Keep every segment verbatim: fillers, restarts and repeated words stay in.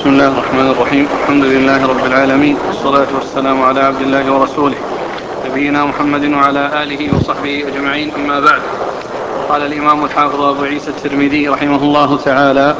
بسم الله الرحمن الرحيم. الحمد لله رب العالمين، والصلاة والسلام على عبد الله ورسوله نبينا محمد وعلى آله وصحبه أجمعين، أما بعد. قال الإمام الحافظ أبو عيسى الترمذي رحمه الله تعالى: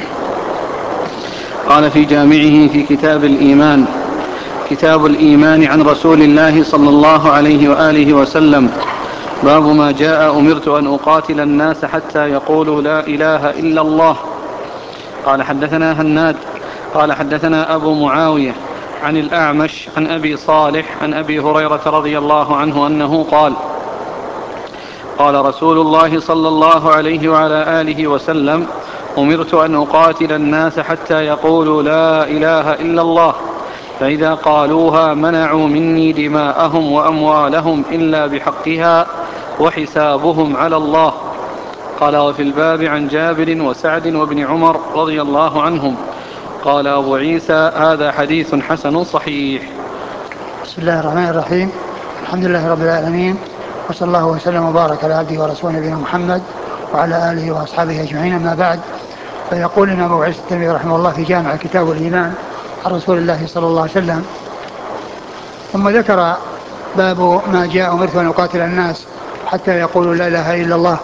قال في جامعه في كتاب الإيمان: كتاب الإيمان عن رسول الله صلى الله عليه وآله وسلم. باب ما جاء أمرت أن أقاتل الناس حتى يقولوا لا إله إلا الله. قال حدثنا هناد قال حدثنا أبو معاوية عن الأعمش عن أبي صالح عن أبي هريرة رضي الله عنه أنه قال: قال رسول الله صلى الله عليه وعلى آله وسلم: أمرت أن أقاتل الناس حتى يقولوا لا إله إلا الله، فإذا قالوها منعوا مني دماءهم وأموالهم إلا بحقها وحسابهم على الله. قال: وفي الباب عن جابر وسعد وابن عمر رضي الله عنهم. قال أبو عيسى: هذا حديث حسن صحيح. بسم الله الرحمن الرحيم. الحمد لله رب العالمين، وصلى الله وسلم وبارك على عبده ورسوله نبينا محمد وعلى آله وأصحابه أجمعين، أما بعد. فيقول لنا أبو عيسى الترمذي رحمه الله في جامع كتاب الإيمان عن رسول الله صلى الله عليه وسلم، ثم ذكر باب ما جاء أمرت أن أقاتل الناس حتى يقولوا لا إله إلا الله.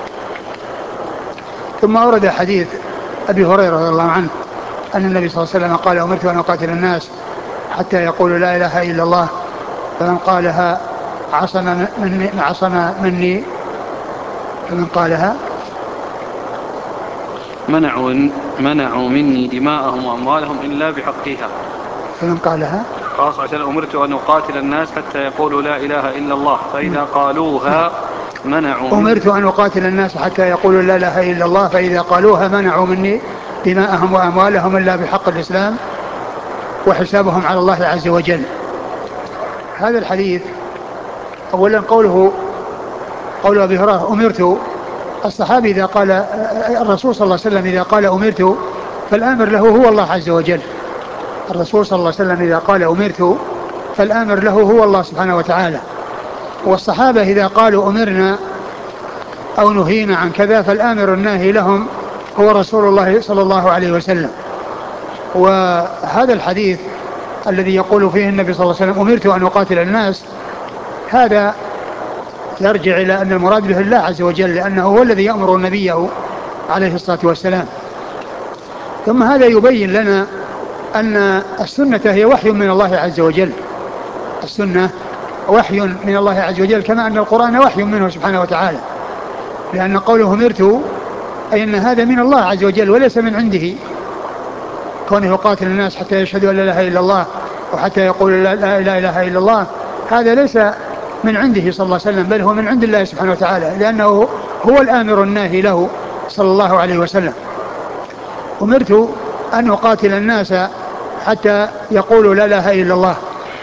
ثم أورد حديث أبي هريرة رضي الله عنه أن النبي صلى الله عليه وسلم قال: أمرت أن أقاتل الناس حتى يقولوا لا إله إلا الله، فمن قالها عصم مني, عصم مني فمن قالها منعوا, منعوا مني دماءهم وأموالهم إلا بحقها. فمن قالها خلاص، عشان أمرت أن أقاتل الناس حتى يقولوا لا إله إلا الله، فإذا قالوها منعوا أمرت أن أقاتل الناس حتى يقولوا لا إله إلا الله، فإذا قالوها منعوا مني دماءهم وأموالهم إلا بحق الإسلام وحسابهم على الله عز وجل. هذا الحديث أولا قوله قول أبي هريرة أمرت، الصحابي إذا قال الرسول صلى الله عليه وسلم إذا قال أمرت فالآمر له هو الله عز وجل. الرسول صلى الله عليه وسلم إذا قال أمرت فالآمر له هو الله سبحانه وتعالى، والصحابة إذا قالوا أمرنا أو نهينا عن كذا فالآمر الناهي لهم هو رسول الله صلى الله عليه وسلم. وهذا الحديث الذي يقول فيه النبي صلى الله عليه وسلم أمرت أن أقاتل الناس، هذا يرجع إلى أن المراد به الله عز وجل، لأنه هو الذي يأمر نبيه عليه الصلاة والسلام. ثم هذا يبين لنا أن السنة هي وحي من الله عز وجل، السنة وحي من الله عز وجل، كما أن القرآن وحي منه سبحانه وتعالى، لأن قوله أمرت أي أن هذا من الله عز وجل وليس من عنده، كونه يقاتل الناس حتى يشهدوا أن لا إله إلا الله وحتى يقولوا لا إله إلا الله، هذا ليس من عنده صلى الله عليه وسلم، بل هو من عند الله سبحانه وتعالى، لأنه هو الآمر الناهي له صلى الله عليه وسلم. أمرت أن أقاتل الناس حتى يقولوا لا إله إلا الله،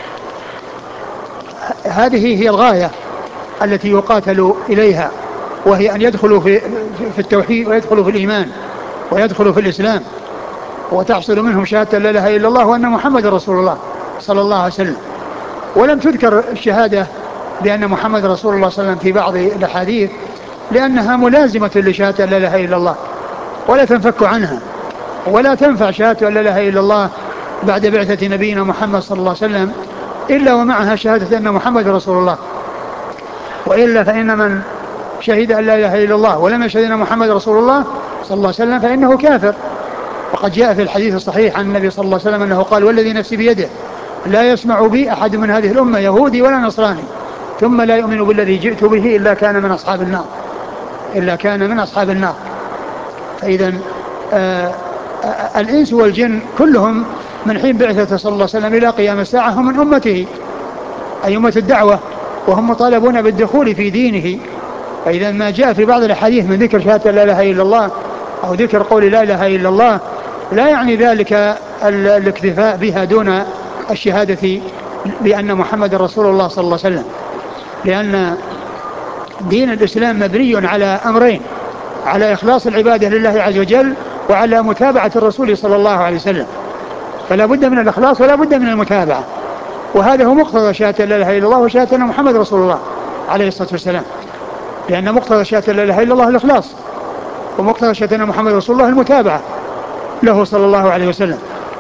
هذه هي الغاية التي يقاتل إليها، وهي أن يدخلوا في, في التوحيد ويدخلوا في الإيمان ويدخلوا في الإسلام، وتحصل منهم شهادة لا إله إلا الله وأن محمد رسول الله صلى الله عليه وسلم. ولم تذكر الشهادة بأن محمد رسول الله صلى الله عليه وسلم في بعض الأحاديث، لأنها ملازمة لشهادة لا إله إلا الله ولا تنفك عنها، ولا تنفع شهادة لا إله إلا الله بعد بعثة نبينا محمد صلى الله عليه وسلم إلا ومعها شهادة أن محمد رسول الله، وإلا فإن من شهد أن لا إله إلا الله ولم يشهد أن محمد رسول الله صلى الله عليه وسلم فإنه كافر. وقد جاء في الحديث الصحيح عن النبي صلى الله عليه وسلم أنه قال: والذي نفسي بيده لا يسمع بي أحد من هذه الأمة يهودي ولا نصراني ثم لا يؤمن بالذي جئت به إلا كان من أصحاب النار إلا كان من أصحاب النار. فإذا آه آه الإنس والجن كلهم من حين بعثة صلى الله عليه وسلم إلى قيام الساعة هم من أمته، أي أمة الدعوة، وهم مطالبون بالدخول في دينه. فإذا ما جاء في بعض الحديث من ذكر شهادة لا إله إلا الله أو ذكر قول لا إله إلا الله لا يعني ذلك الاكتفاء بها دون الشهادة بأن محمد رسول الله صلى الله عليه وسلم، لأن دين الإسلام مبني على أمرين: على إخلاص العبادة لله عز وجل وعلى متابعة الرسول صلى الله عليه وسلم، فلا بد من الإخلاص ولا بد من المتابعة، وهذا هو مقتضى شهادة لا إله إلا الله وشهادة أن محمد رسول الله عليه الصلاة والسلام، لأن مقتضى شهادة لا إله إلا الله الإخلاص، ومقتضى شهادة أن محمد رسول الله المتابعة له صلى الله عليه وسلم.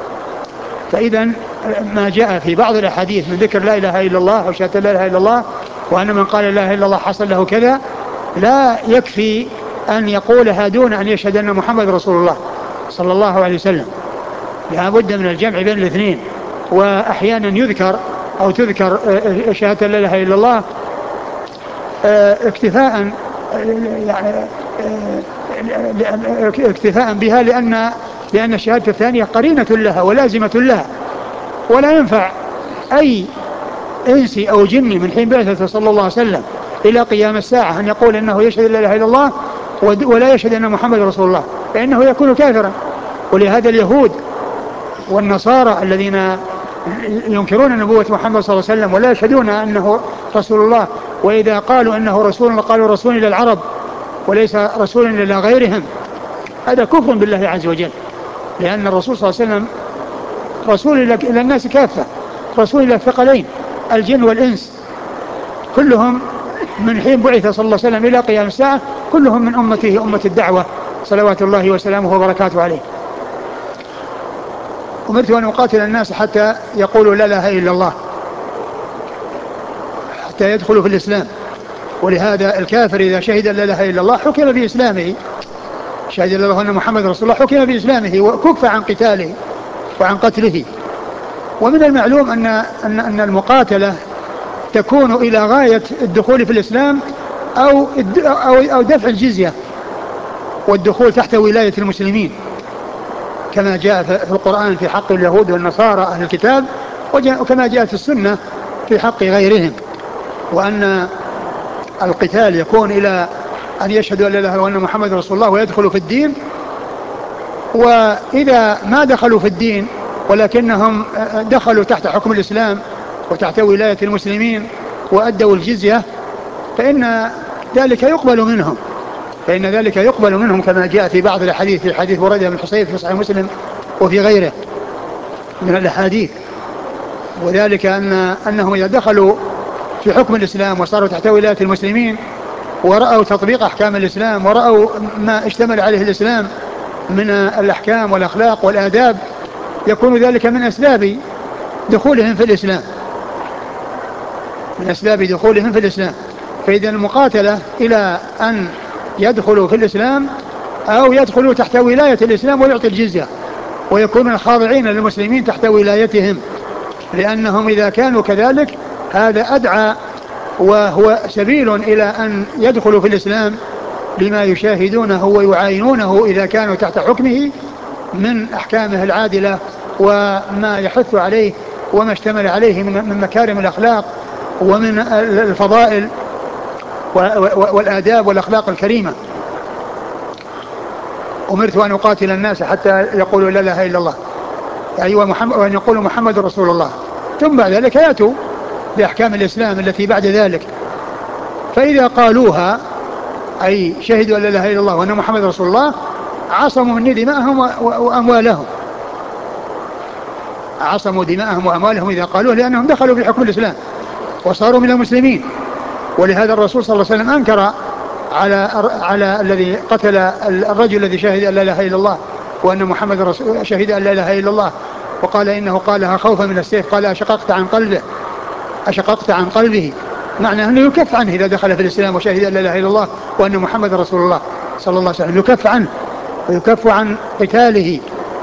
فإذا ما جاء في بعض الأحاديث من ذكر لا إله إلا الله أو شهادة لا إله إلا الله وأن من قال لا إله إلا الله حصل له كذا، لا يكفي أن يقولها دون أن يشهد أن محمد رسول الله صلى الله عليه وسلم، لا بد من الجمع بين الاثنين. وأحيانا يذكر أو تذكر شهادة لا إله إلا الله اكتفاء يعني اكتفاء بها، لأن لأن الشهادة الثانية قرينة لها ولازمة لها، ولا ينفع أي إنسي أو جني من حين بعثته صلى الله عليه وسلم إلى قيام الساعة أن يقول إنه يشهد لا إله إلا الله ولا يشهد أن محمد رسول الله، فإنه يكون كافرا. ولهذا اليهود والنصارى الذين ينكرون نبوة محمد صلى الله عليه وسلم ولا يشهدون أنه رسول الله، وإذا قالوا أنه رسول قالوا رسول إلى العرب وليس رسول إلى غيرهم، هذا كفر بالله عز وجل، لأن الرسول صلى الله عليه وسلم رسول إلى الناس كافة، رسول إلى الثقلين الجن والإنس كلهم من حين بعث صلى الله عليه وسلم إلى قيام الساعة كلهم من أمته أمة الدعوة صلوات الله وسلامه وبركاته عليه. أمرت أن أقاتل الناس حتى يقولوا لا إله إلا الله، حتى يدخلوا في الإسلام. ولهذا الكافر إذا شهد لا إله إلا الله حكم بإسلامه، شهد الله أن محمد رسول الله حكم بإسلامه وكف عن قتاله وعن قتله. ومن المعلوم أن, أن, أن المقاتلة تكون إلى غاية الدخول في الإسلام أو, أو, أو دفع الجزية والدخول تحت ولاية المسلمين، كما جاء في القرآن في حق اليهود والنصارى أهل الكتاب، وكما جاء في السنة في حق غيرهم. وأن القتال يكون إلى أن يشهدوا أن لا إله إلا الله وأن محمد رسول الله ويدخلوا في الدين. وإذا ما دخلوا في الدين ولكنهم دخلوا تحت حكم الإسلام وتحت ولاية المسلمين وأدوا الجزية فإن ذلك يقبل منهم فإن ذلك يقبل منهم كما جاء في بعض الأحاديث، في حديث بريدة بن الحصيب في صحيح مسلم وفي غيره من الأحاديث. وذلك أن أنهم إذا دخلوا في حكم الإسلام وصاروا تحت ولاية المسلمين ورأوا تطبيق أحكام الإسلام ورأوا ما اشتمل عليه الإسلام من الأحكام والأخلاق والآداب، يكون ذلك من أسباب دخولهم في الإسلام من أسباب دخولهم في الإسلام. فإذا المقاتلة إلى أن يدخلوا في الإسلام أو يدخلوا تحت ولاية الإسلام ويعطي الجزية ويكونوا خاضعين للمسلمين تحت ولايتهم، لأنهم إذا كانوا كذلك هذا أدعى وهو سبيل إلى أن يدخلوا في الإسلام لما يشاهدونه ويعاينونه إذا كانوا تحت حكمه من أحكامه العادلة وما يحث عليه وما اشتمل عليه من مكارم الأخلاق ومن الفضائل والآداب والأخلاق الكريمة. أمرت أن أقاتل الناس حتى يقولوا لا إله إلا الله، يعني وأن يقولوا محمد رسول الله، ثم بعد ذلك يأتوا بأحكام الإسلام التي بعد ذلك. فإذا قالوها أي شهدوا أن لا إله إلا الله وأن محمد رسول الله عصموا مني دماءهم وأموالهم عصموا دماءهم وأموالهم إذا قالوه، لأنهم دخلوا في حكم الإسلام وصاروا من المسلمين. ولهذا الرسول صلى الله عليه وسلم أنكر على على الذي قتل الرجل الذي شهد أن لا إله إلا الله وأن محمد رسول شهد أن لا إله إلا الله وقال إنه قالها خوفا من السيف، قال أشققت عن قلبه أشققت عن قلبه، معنى أنه يكف عنه إذا دخل في الإسلام وشهد أن لا إله إلا الله وأن محمد رسول الله صلى الله عليه وسلم، يكف عنه ويكف عن قتاله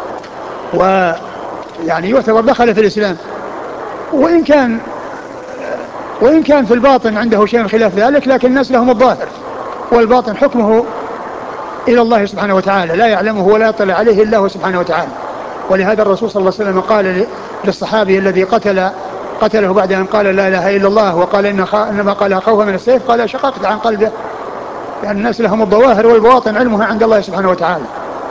ويعني يعتبر دخل في الإسلام. وإن كان وإن كان في الباطن عنده شيء خلاف ذلك، لكن الناس لهم الظاهر، والباطن حكمه إلى الله سبحانه وتعالى لا يعلمه ولا يطلع عليه إلا هو سبحانه وتعالى. ولهذا الرسول صلى الله عليه وسلم قال للصحابي الذي قتل قتله بعد أن قال لا إله إلا الله وقال إن إنما قالها خوفا من السيف، قال شققت عن قلبه، لأن الناس لهم الظواهر والبواطن علمها عند الله سبحانه وتعالى.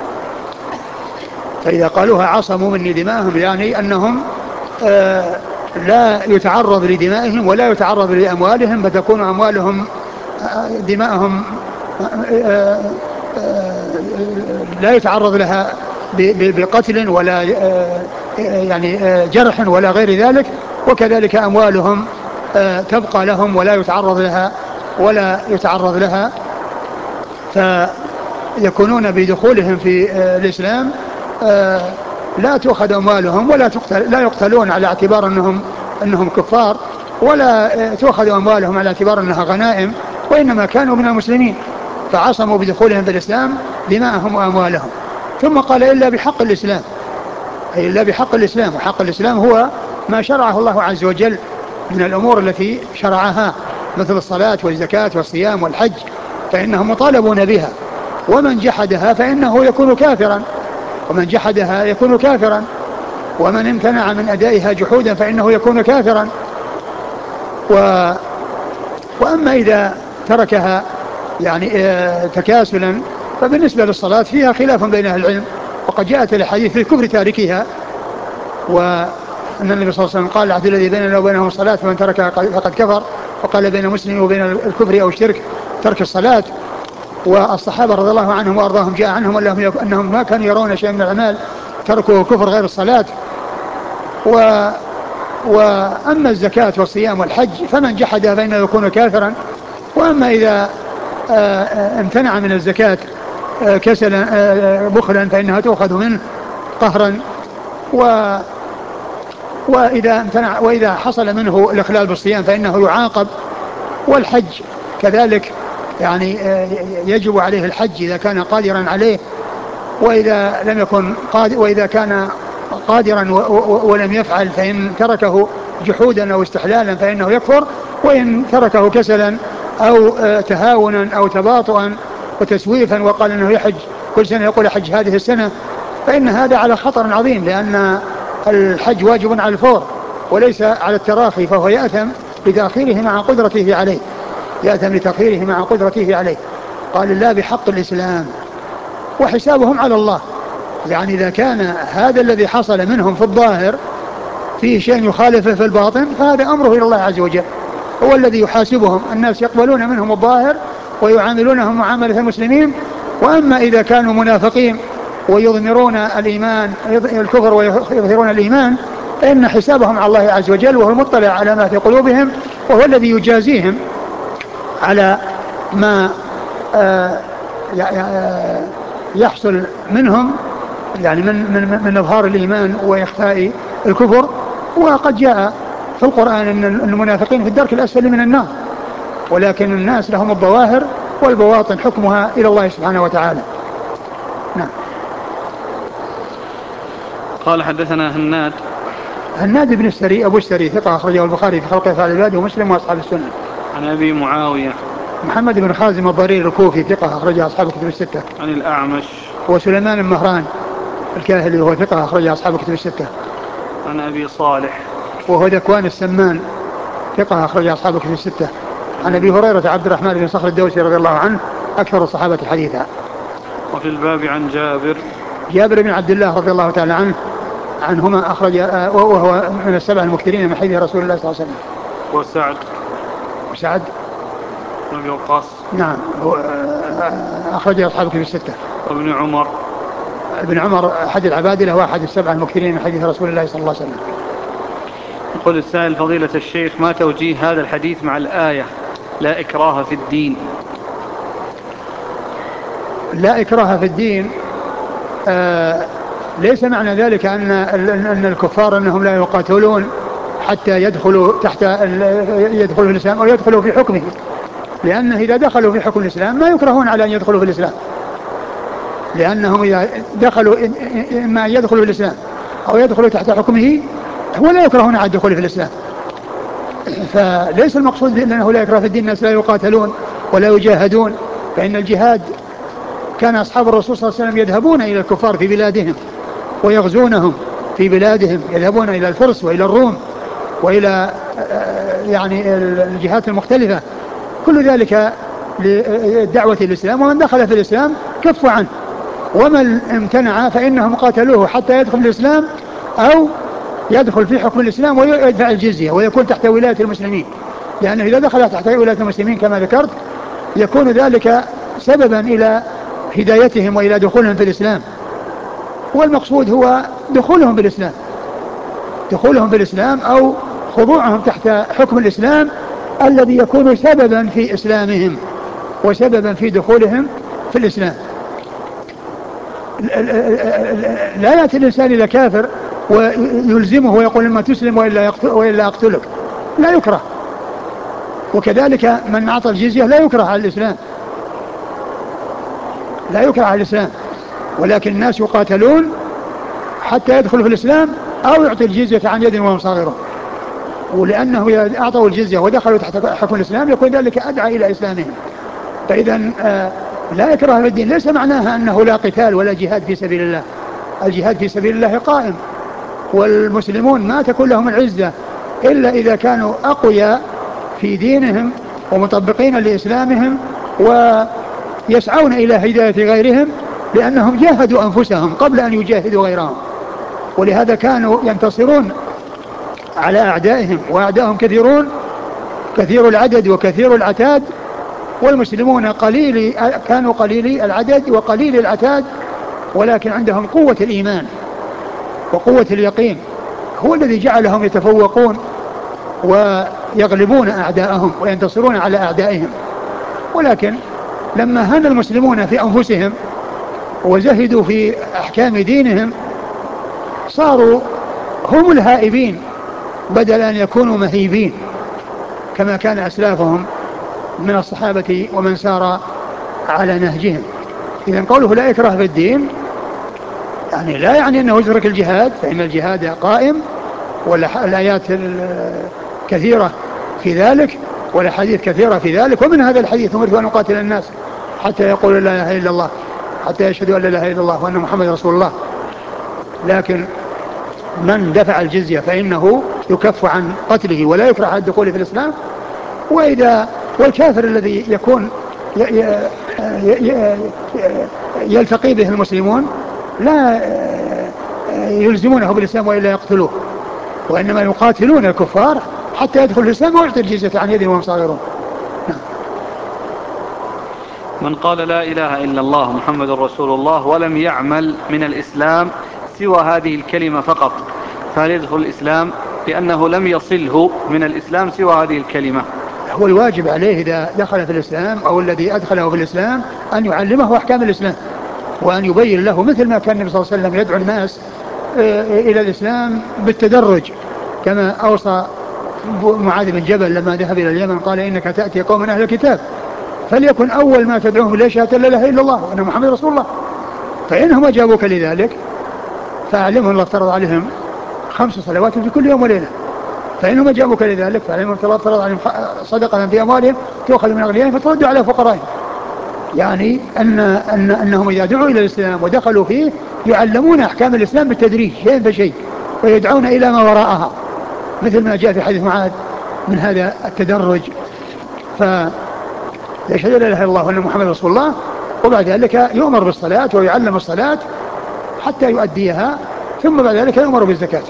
فإذا قالوها عصموا مني دماءهم، يعني أنهم آه لا يتعرض لدمائهم ولا يتعرض لأموالهم، فتكون أموالهم دماءهم لا يتعرض لها بقتل ولا يعني جرح ولا غير ذلك، وكذلك أموالهم تبقى لهم ولا يتعرض لها ولا يتعرض لها فيكونون بدخولهم في الإسلام لا تؤخذ أموالهم ولا تقتل، لا يقتلون على اعتبار أنهم, أنهم كفار، ولا تؤخذ أموالهم على اعتبار أنها غنائم، وإنما كانوا من المسلمين فعصموا بدخولهم في الإسلام دماءهم وأموالهم. ثم قال إلا بحق الإسلام، أي إلا بحق الإسلام، وحق الإسلام هو ما شرعه الله عز وجل من الأمور التي شرعها مثل الصلاة والزكاة والصيام والحج، فإنهم مطالبون بها. ومن جحدها فإنه يكون كافرا، ومن جحدها يكون كافرا، ومن امتنع من أدائها جحودا فإنه يكون كافرا. و وأما إذا تركها يعني تكاسلا فبالنسبة للصلاة فيها خلاف بين أهل العلم، وقد جاءت الحديث في الكفر تاركها، وأن النبي صلى الله عليه وسلم قال العهد الذي بيننا وبينهم الصلاة فمن تركها فقد كفر، وقال بين المسلم وبين الكفر أو الشرك ترك الصلاة. والصحابة رضي الله عنهم وأرضاهم جاء عنهم أنهم ما كانوا يرون شيء من الأعمال تركوا كفر غير الصلاة. و وأما الزكاة والصيام والحج فمن جحدها فإنه يكون كافرا. وأما إذا امتنع من الزكاة كسلا بخلا فإنها تؤخذ منه قهرا. و وإذا امتنع وإذا حصل منه الإخلال بالصيام فإنه يعاقب. والحج كذلك يعني يجب عليه الحج إذا كان قادرا عليه، وإذا لم يكن قادر وإذا كان قادرا ولم يفعل فإن تركه جحودا أو استحلالا فإنه يكفر، وإن تركه كسلا أو تهاونا أو تباطؤا وتسويفا وقال أنه يحج كل سنة يقول حج هذه السنة فإن هذا على خطر عظيم، لأن الحج واجب على الفور وليس على التراخي، فهو يأثم بتأخيره مع قدرته عليه يأثم لتأخيره مع قدرته عليه. قال لا بحق الإسلام وحسابهم على الله. يعني إذا كان هذا الذي حصل منهم في الظاهر فيه شيء يخالفه في الباطن فهذا أمره إلى الله عز وجل، هو الذي يحاسبهم. الناس يقبلون منهم الظاهر ويعاملونهم معاملة المسلمين. وأما إذا كانوا منافقين ويظهرون الإيمان الكفر ويظهرون الإيمان فإن حسابهم على الله عز وجل، وهو المطلع على ما في قلوبهم، وهو الذي يجازيهم على ما يحصل منهم يعني من, من, من إظهار الإيمان وإخفاء الكفر. وقد جاء في القرآن أن المنافقين في الدرك الأسفل من النار، ولكن الناس لهم الظواهر والبواطن حكمها إلى الله سبحانه وتعالى. نعم. قال حدثنا هناد هناد بن السري أبو السري ثقة أخرجه البخاري في خلق أفعال العباد ومسلم وأصحاب السنة. عن أبي معاوية محمد بن خازم الضرير الكوفي ثقة أخرجه أصحاب الكتب الستة. عن الأعمش وسليمان بن مهران الكاهلي وهو ثقة أخرجه أصحاب الكتب الستة. عن أبي صالح وهو ذكوان السمان ثقة أخرجه أصحاب الكتب الستة. عن أبي هريرة عبد الرحمن بن صخر الدوسي رضي الله عنه أكثر الصحابة حديثا. وفي الباب عن جابر جابر بن عبد الله رضي الله تعالى عنه عنهما أخرج وهو من السبع المكثرين من حديث رسول الله صلى الله عليه وسلم. وسعد وسعد بن وقاص نعم أخرج أصحاب الكتب الستة. وابن عمر ابن عمر أحد العبادلة وأحد السبع المكثرين من حديث رسول الله صلى الله عليه وسلم. يقول السائل فضيلة الشيخ ما توجيه هذا الحديث مع الآية لا إكراه في الدين؟ لا إكراه في الدين آه ليس معنى ذلك أن أن الكفار أنهم لا يقاتلون حتى يدخلوا تحت يدخلوا في الإسلام أو يدخلوا في حكمه، لأنه إذا دخلوا في حكم الإسلام ما يكرهون على أن يدخلوا في الإسلام، لأنهم إذا دخلوا إما أن يدخلوا في الإسلام أو يدخلوا تحت حكمه ولا يكرهون على الدخول في الإسلام. فليس المقصود أنه لا يكره في الدين، الناس لا يقاتلون ولا يجاهدون، فإن الجهاد كان أصحاب الرسول صلى الله عليه وسلم يذهبون إلى الكفار في بلادهم ويغزونهم في بلادهم، يذهبون إلى الفرس وإلى الروم وإلى يعني الجهات المختلفة، كل ذلك للدعوة الإسلام. ومن دخل في الإسلام كفوا عنه، ومن امتنع فإنهم قاتلوه حتى يدخل الإسلام أو يدخل في حكم الإسلام ويدفع الجزية ويكون تحت ولاية المسلمين، لأنه إذا دخل تحت ولاية المسلمين كما ذكرت يكون ذلك سببا إلى هدايتهم وإلى دخولهم في الإسلام. والمقصود هو دخولهم في الإسلام دخولهم في الإسلام أو خضوعهم تحت حكم الإسلام الذي يكون سببا في إسلامهم وسببا في دخولهم في الإسلام. لا يأتي الإنسان إلى كافر ويلزمه ويقول إما تسلم وإلا, وإلا أقتلك، لا يكره. وكذلك من أعطى الجزية لا يكره على الإسلام، لا يكره على الإسلام، ولكن الناس يقاتلون حتى يدخلوا في الإسلام أو يعطي الجزية عن يد وهم صاغرون. ولأنه إذا أعطوا الجزية ودخلوا تحت حكم الإسلام يكون ذلك أدعى إلى إسلامهم. فإذا آه لا يكره في الدين ليس معناها أنه لا قتال ولا جهاد في سبيل الله. الجهاد في سبيل الله قائم، والمسلمون ما تكون لهم العزة إلا إذا كانوا أقوياء في دينهم ومطبقين لإسلامهم ويسعون إلى هداية غيرهم، لأنهم جاهدوا أنفسهم قبل أن يجاهدوا غيرهم، ولهذا كانوا ينتصرون على أعدائهم، وأعدائهم كثيرون كثير العدد وكثير العتاد، والمسلمون قليل كانوا قليلي العدد وقليل العتاد، ولكن عندهم قوة الإيمان وقوة اليقين هو الذي جعلهم يتفوقون ويغلبون أعداءهم وينتصرون على أعدائهم. ولكن لما هان المسلمون في أنفسهم وزهدوا في أحكام دينهم صاروا هم الهائبين بدل أن يكونوا مهيبين كما كان أسلافهم من الصحابة ومن سار على نهجهم. إذن قوله لا إكراه في الدين يعني لا يعني أنه يترك الجهاد، فإن الجهاد قائم والآيات كثيرة في ذلك والحديث كثيرة في ذلك، ومن هذا الحديث أمرت أن أقاتل الناس حتى يقولوا لا إله إلا الله، حتى يشهدوا أن لا إله إلا الله وأن محمد رسول الله. لكن من دفع الجزية فإنه يكف عن قتله ولا يكره على الدخول في الإسلام. وإذا والكافر الذي يكون يلتقي به المسلمون لا يلزمونه بالإسلام وإلا يقتلوه، وإنما يقاتلون الكفار حتى يدخل الإسلام ويعطي الجزية عن يد وهم صاغرون. من قال لا إله إلا الله محمد رسول الله ولم يعمل من الإسلام سوى هذه الكلمة فقط فهل يدخل الإسلام؟ لأنه لم يصله من الإسلام سوى هذه الكلمة. هو الواجب عليه إذا دخل في الإسلام أو الذي أدخله في الإسلام أن يعلمه أحكام الإسلام وأن يبين له، مثل ما كان النبي صلى الله عليه وسلم يدعو الناس إلى الإسلام بالتدرج، كما أوصى معاذ بن جبل لما ذهب إلى اليمن قال إنك تأتي قوم أهل الكتاب فليكن أول ما تدعوهم إليه شهادة لا إله إلا الله وأن محمد رسول الله، فإنهم أجابوك لذلك فأعلمهم الله افترض عليهم خمس صلوات في كل يوم وليلة، فإنهم أجابوك لذلك فأعلمهم الله افترض عليهم صدقة في أموالهم تؤخذ من أغنيائهم فتردوا على فقرائهم. يعني أن أن أنهم إذا دعوا إلى الإسلام ودخلوا فيه يعلمون أحكام الإسلام بالتدريج شيء فشيء ويدعون إلى ما وراءها، مثل ما جاء في حديث معاذ من هذا التدرج. فيشهد لا إله إلا الله وأن محمد رسول الله، وبعد ذلك يؤمر بالصلاة ويعلم الصلاة حتى يؤديها، ثم بعد ذلك يؤمر بالزكاة.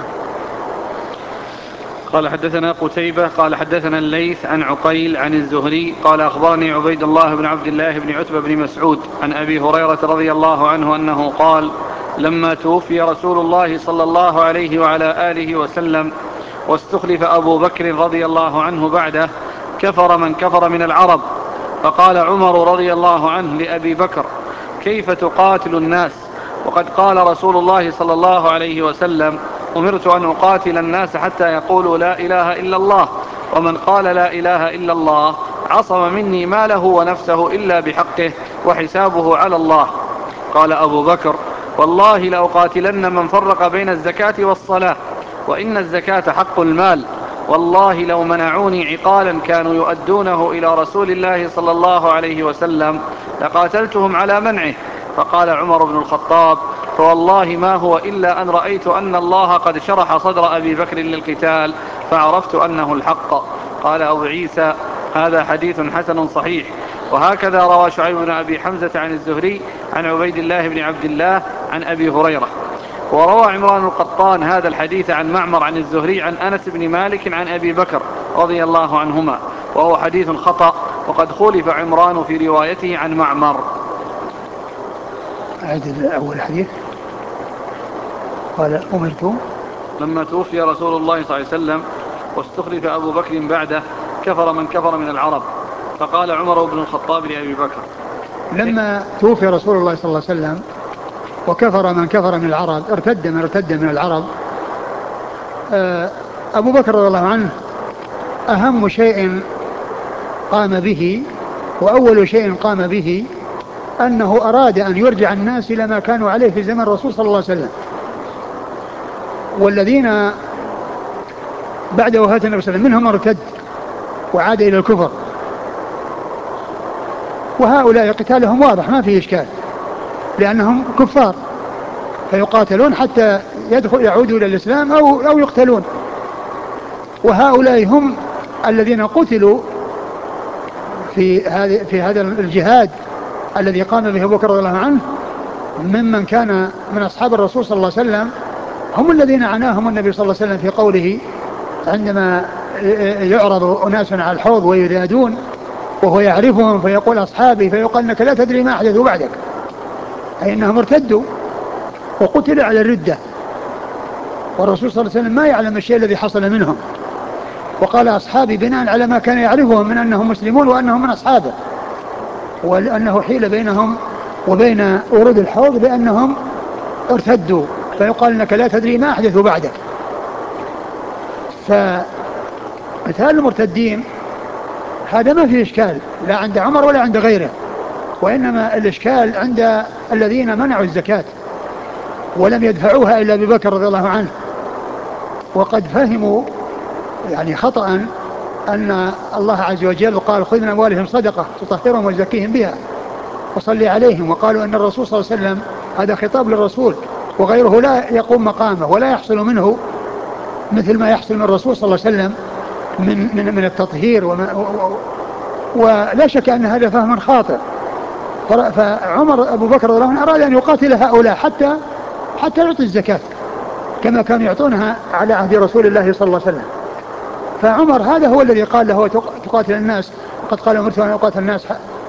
قال حدثنا قتيبة قال حدثنا الليث عن عقيل عن الزهري قال أخبرني عبيد الله بن عبد الله بن عتبة بن مسعود عن أبي هريرة رضي الله عنه أنه قال لما توفي رسول الله صلى الله عليه وعلى آله وسلم واستخلف أبو بكر رضي الله عنه بعده كفر من كفر من العرب، فقال عمر رضي الله عنه لأبي بكر كيف تقاتل الناس وقد قال رسول الله صلى الله عليه وسلم أمرت أن أقاتل الناس حتى يقولوا لا إله إلا الله، ومن قال لا إله إلا الله عصم مني ماله ونفسه إلا بحقه وحسابه على الله. قال أبو بكر والله لأقاتلن من فرق بين الزكاة والصلاة، وإن الزكاة حق المال، والله لو منعوني عقالا كانوا يؤدونه إلى رسول الله صلى الله عليه وسلم لقاتلتهم على منعه. فقال عمر بن الخطاب فوالله ما هو إلا أن رأيت أن الله قد شرح صدر أبي بكر للقتال فعرفت أنه الحق. قال أبو عيسى هذا حديث حسن صحيح. وهكذا روى شعيب بن أبي حمزة عن الزهري عن عبيد الله بن عبد الله عن أبي هريرة. وروى عمران القطان هذا الحديث عن معمر عن الزهري عن أنس بن مالك عن أبي بكر رضي الله عنهما، وهو حديث خطأ وقد خولف عمران في روايته عن معمر. أعد أول حديث. قال أمرت لما توفي رسول الله صلى الله عليه وسلم واستخلف أبو بكر بعده كفر من كفر من العرب، فقال عمر بن الخطاب لأبي بكر لما توفي رسول الله صلى الله عليه وسلم وكفر من كفر من العرب، ارتد من ارتد من العرب. أبو بكر رضي الله عنه أهم شيء قام به وأول شيء قام به أنه أراد أن يرجع الناس إلى ما كانوا عليه في زمن الرسول صلى الله عليه وسلم، والذين بعد وفاة النبي صلى الله عليه وسلم منهم ارتد وعاد إلى الكفر، وهؤلاء قتالهم واضح ما فيه إشكال لأنهم كفار فيقاتلون حتى يدخل يعودوا إلى الإسلام أو, أو يقتلون. وهؤلاء هم الذين قتلوا في هذه في هذا الجهاد الذي قام به أبو بكر رضي الله عنه ممن كان من أصحاب الرسول صلى الله عليه وسلم، هم الذين عناهم النبي صلى الله عليه وسلم في قوله عندما يعرض أناس على الحوض ويذادون وهو يعرفهم فيقول أصحابي، فيقال أنك لا تدري ما أحدثوا بعدك، أي أنهم ارتدوا وقتل على الردة، والرسول صلى الله عليه وسلم ما يعلم الشيء الذي حصل منهم، وقال أصحابي بناء على ما كان يعرفهم من أنهم مسلمون وأنهم من أصحابه، ولأنه حيل بينهم وبين ورود الحوض بأنهم ارتدوا، فيقال أنك لا تدري ما أحدثوا بعدك. فمثال المرتدين هذا ما فيه إشكال لا عند عمر ولا عند غيره، وإنما الإشكال عند الذين منعوا الزكاة ولم يدفعوها إلا أبي بكر رضي الله عنه، وقد فهموا يعني خطأ أن الله عز وجل قال خذ من أموالهم صدقة تطهرهم وتزكيهم بها وصلي عليهم، وقالوا أن الرسول صلى الله عليه وسلم هذا خطاب للرسول وغيره لا يقوم مقامه ولا يحصل منه مثل ما يحصل من الرسول صلى الله عليه وسلم من, من, من التطهير وما ولا شك أن هذا فهم خاطئ. فعمر أبو بكر رضي الله عنه أراد أن يقاتل هؤلاء حتى حتى يعطي الزكاة كما كانوا يعطونها على عهد رسول الله صلى الله عليه وسلم. فعمر هذا هو الذي قال له تقاتل الناس، وقد قال أمرت أن أقاتل الناس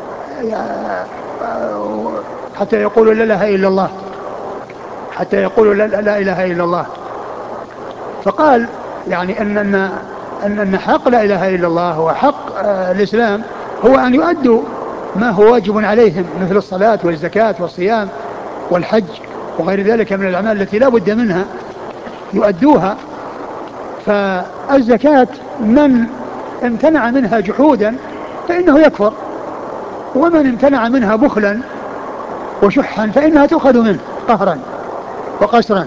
حتى يقولوا لا إله إلا الله، حتى يقولوا لا, لا إله إلا الله. فقال يعني أن أن أن حق لا إله إلا الله وحق الإسلام هو أن يؤدوا ما هو واجب عليهم مثل الصلاة والزكاة والصيام والحج وغير ذلك من الأعمال التي لا بد منها يؤدوها. فالزكاة من امتنع منها جحودا فإنه يكفر، ومن امتنع منها بخلا وشحا فإنها تؤخذ منه قهرا وقسرا.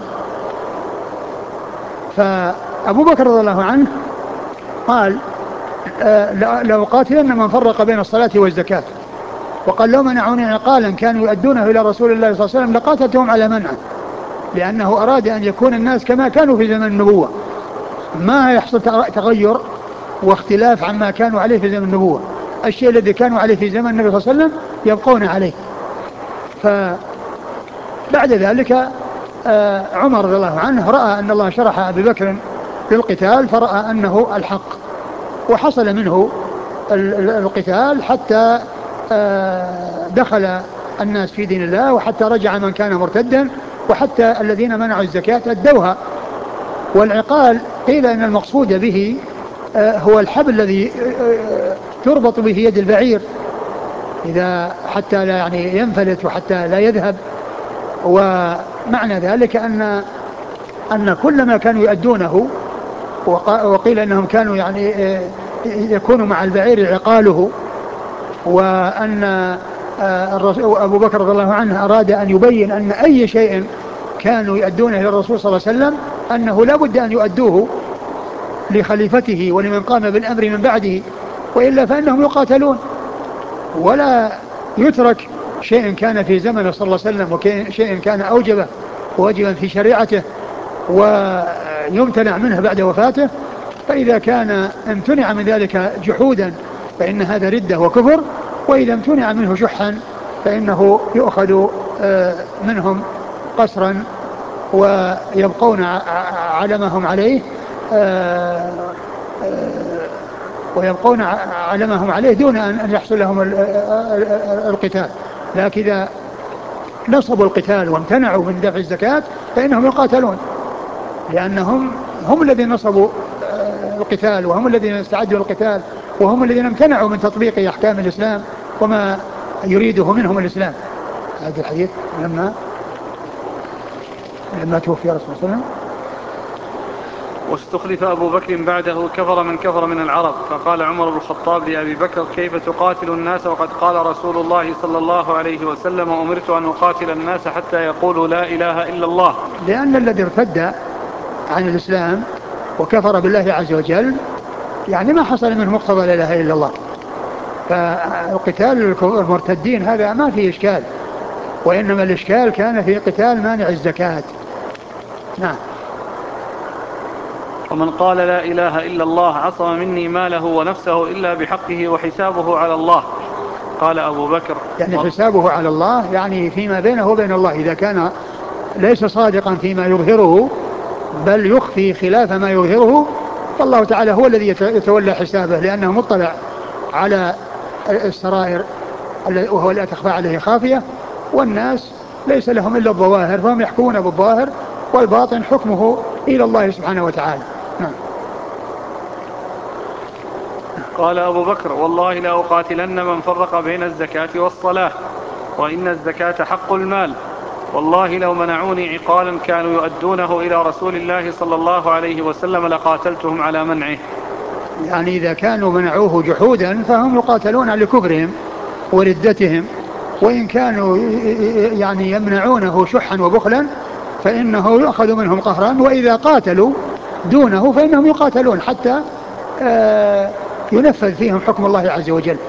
فأبو بكر رضي الله عنه قال لأقاتلن من فرق بين الصلاة والزكاة، وقال لو منعوني عقالا كانوا يؤدونه إلى رسول الله صلى الله عليه وسلم لقاتلتهم على منعه، لأنه أراد أن يكون الناس كما كانوا في زمن النبوة، ما يحصل تغير واختلاف عما كانوا عليه في زمن النبوة، الشيء الذي كانوا عليه في زمن النبي صلى الله عليه وسلم يبقون عليه. فبعد ذلك عمر رضي الله عنه رأى أن الله شرح أبي بكر للقتال فرأى أنه الحق، وحصل منه القتال حتى دخل الناس في دين الله، وحتى رجع من كان مرتدا، وحتى الذين منعوا الزكاة أدوها. والعقال قيل أن المقصود به هو الحبل الذي تربط به يد البعير إذا حتى لا يعني ينفلت وحتى لا يذهب. ومعنى ذلك أن أن كل ما كانوا يؤدونه، وقيل أنهم كانوا يعني يكون مع البعير عقاله، وأن أبو بكر رضي الله عنه أراد أن يبين أن أي شيء كانوا يؤدونه إلى الرسول صلى الله عليه وسلم أنه لا بد أن يؤدوه لخليفته ولمن قام بالأمر من بعده، وإلا فإنهم يقاتلون. ولا يترك شيء كان في زمنه صلى الله عليه وسلم وشيء كان أوجبه واجبا في شريعته ويمتنع منه بعد وفاته، فإذا كان امتنع من ذلك جحودا فإن هذا ردة وكفر، وإذا امتنع منه شحا فإنه يؤخذ منهم قسرا ويبقون على ما هم عليه ويبقون على ما هم عليه دون أن يحصل لهم القتال. لكن إذا نصبوا القتال وامتنعوا من دفع الزكاة فإنهم يقاتلون، لأنهم هم الذين نصبوا القتال وهم الذين استعدوا القتال وهم الذين امتنعوا من تطبيق أحكام الإسلام وما يريده منهم الإسلام. هذا الحديث لما لما توفي رسول الله صلى الله عليه وسلم. واستخلف أبو بكر بعده كفر من كفر من العرب، فقال عمر بن الخطاب لأبي بكر: كيف تقاتل الناس وقد قال رسول الله صلى الله عليه وسلم: أمرت أن أقاتل الناس حتى يقولوا لا إله إلا الله. لأن الذي ارتد عن الإسلام وكفر بالله عز وجل يعني ما حصل منه مقتضى لا إله إلا الله، فالقتال المرتدين هذا ما فيه إشكال، وإنما الإشكال كان في قتال مانع الزكاة. نعم. ومن قال لا إله إلا الله عصم مني ماله ونفسه إلا بحقه وحسابه على الله. قال أبو بكر: يعني حسابه على الله يعني فيما بينه وبين الله، إذا كان ليس صادقا فيما يظهره بل يخفي خلاف ما يظهره، فالله تعالى هو الذي يتولى حسابه، لأنه مطلع على السرائر وهو لا تخفى عليه خافية، والناس ليس لهم إلا الظواهر، فهم يحكمون بالظاهر والباطن حكمه إلى الله سبحانه وتعالى. نعم. قال أبو بكر: والله لأقاتلن من فرق بين الزكاة والصلاة، وإن الزكاة حق المال، والله لو منعوني عقالا كانوا يؤدونه إلى رسول الله صلى الله عليه وسلم لقاتلتهم على منعه. يعني إذا كانوا منعوه جحودا فهم يقاتلون لكفرهم وردتهم، وإن كانوا يعني يمنعونه شحا وبخلا فإنه يؤخذ منهم قهرا، وإذا قاتلوا دونه فإنهم يقاتلون حتى آه ينفذ فيهم حكم الله عز وجل.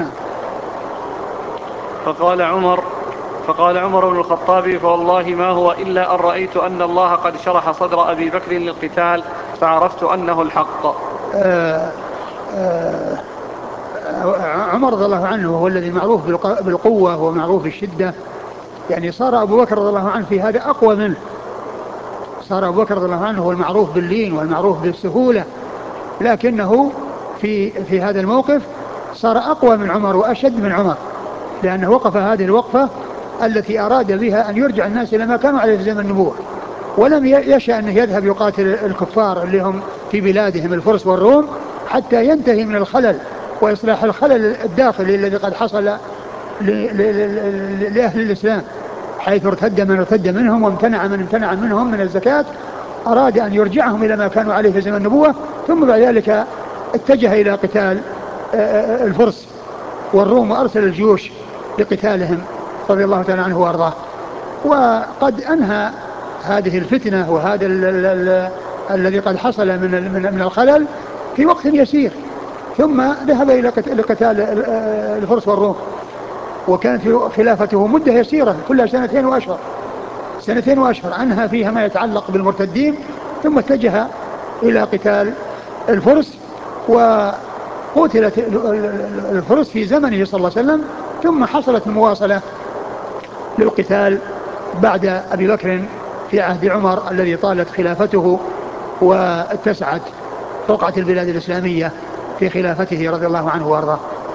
فقال عمر فقال عمر بن الخطاب: فوالله ما هو إلا أن رأيت أن الله قد شرح صدر أبي بكر للقتال فعرفت أنه الحق. آه آه عمر رضي الله عنه هو الذي معروف بالقوة ومعروف بالشدة، يعني صار أبو بكر رضي الله عنه في هذا أقوى منه، صار أبو بكر رضي الله عنه هو المعروف باللين والمعروف بالسهولة، لكنه في في هذا الموقف صار أقوى من عمر وأشد من عمر، لأنه وقف هذه الوقفة التي أراد بها أن يرجع الناس إلى ما كانوا عليه في زمن النبوة، ولم يشأ أنه يذهب يقاتل الكفار اللي هم في بلادهم الفرس والروم حتى ينتهي من الخلل وإصلاح الخلل الداخلي الذي قد حصل لأهل الإسلام، حيث ارتد من ارتد منهم وامتنع من امتنع منهم من الزكاة، أراد أن يرجعهم إلى ما كانوا عليه في زمن النبوة، ثم بعد ذلك اتجه إلى قتال الفرس والروم وأرسل الجيوش لقتالهم رضي الله تعالى عنه وأرضاه. وقد أنهى هذه الفتنة وهذا الذي قد حصل من من الخلل في وقت يسير، ثم ذهب إلى قتال الفرس والروم، وكانت خلافته مدة يسيرة كلها سنتين وأشهر سنتين وأشهر أنهى فيها ما يتعلق بالمرتدين، ثم اتجه إلى قتال الفرس، وقتلت الفرس في زمنه صلى الله عليه وسلم، ثم حصلت المواصلة للقتال بعد أبي بكر في عهد عمر الذي طالت خلافته واتسعت رقعة البلاد الإسلامية في خلافته رضي الله عنه وارضاه.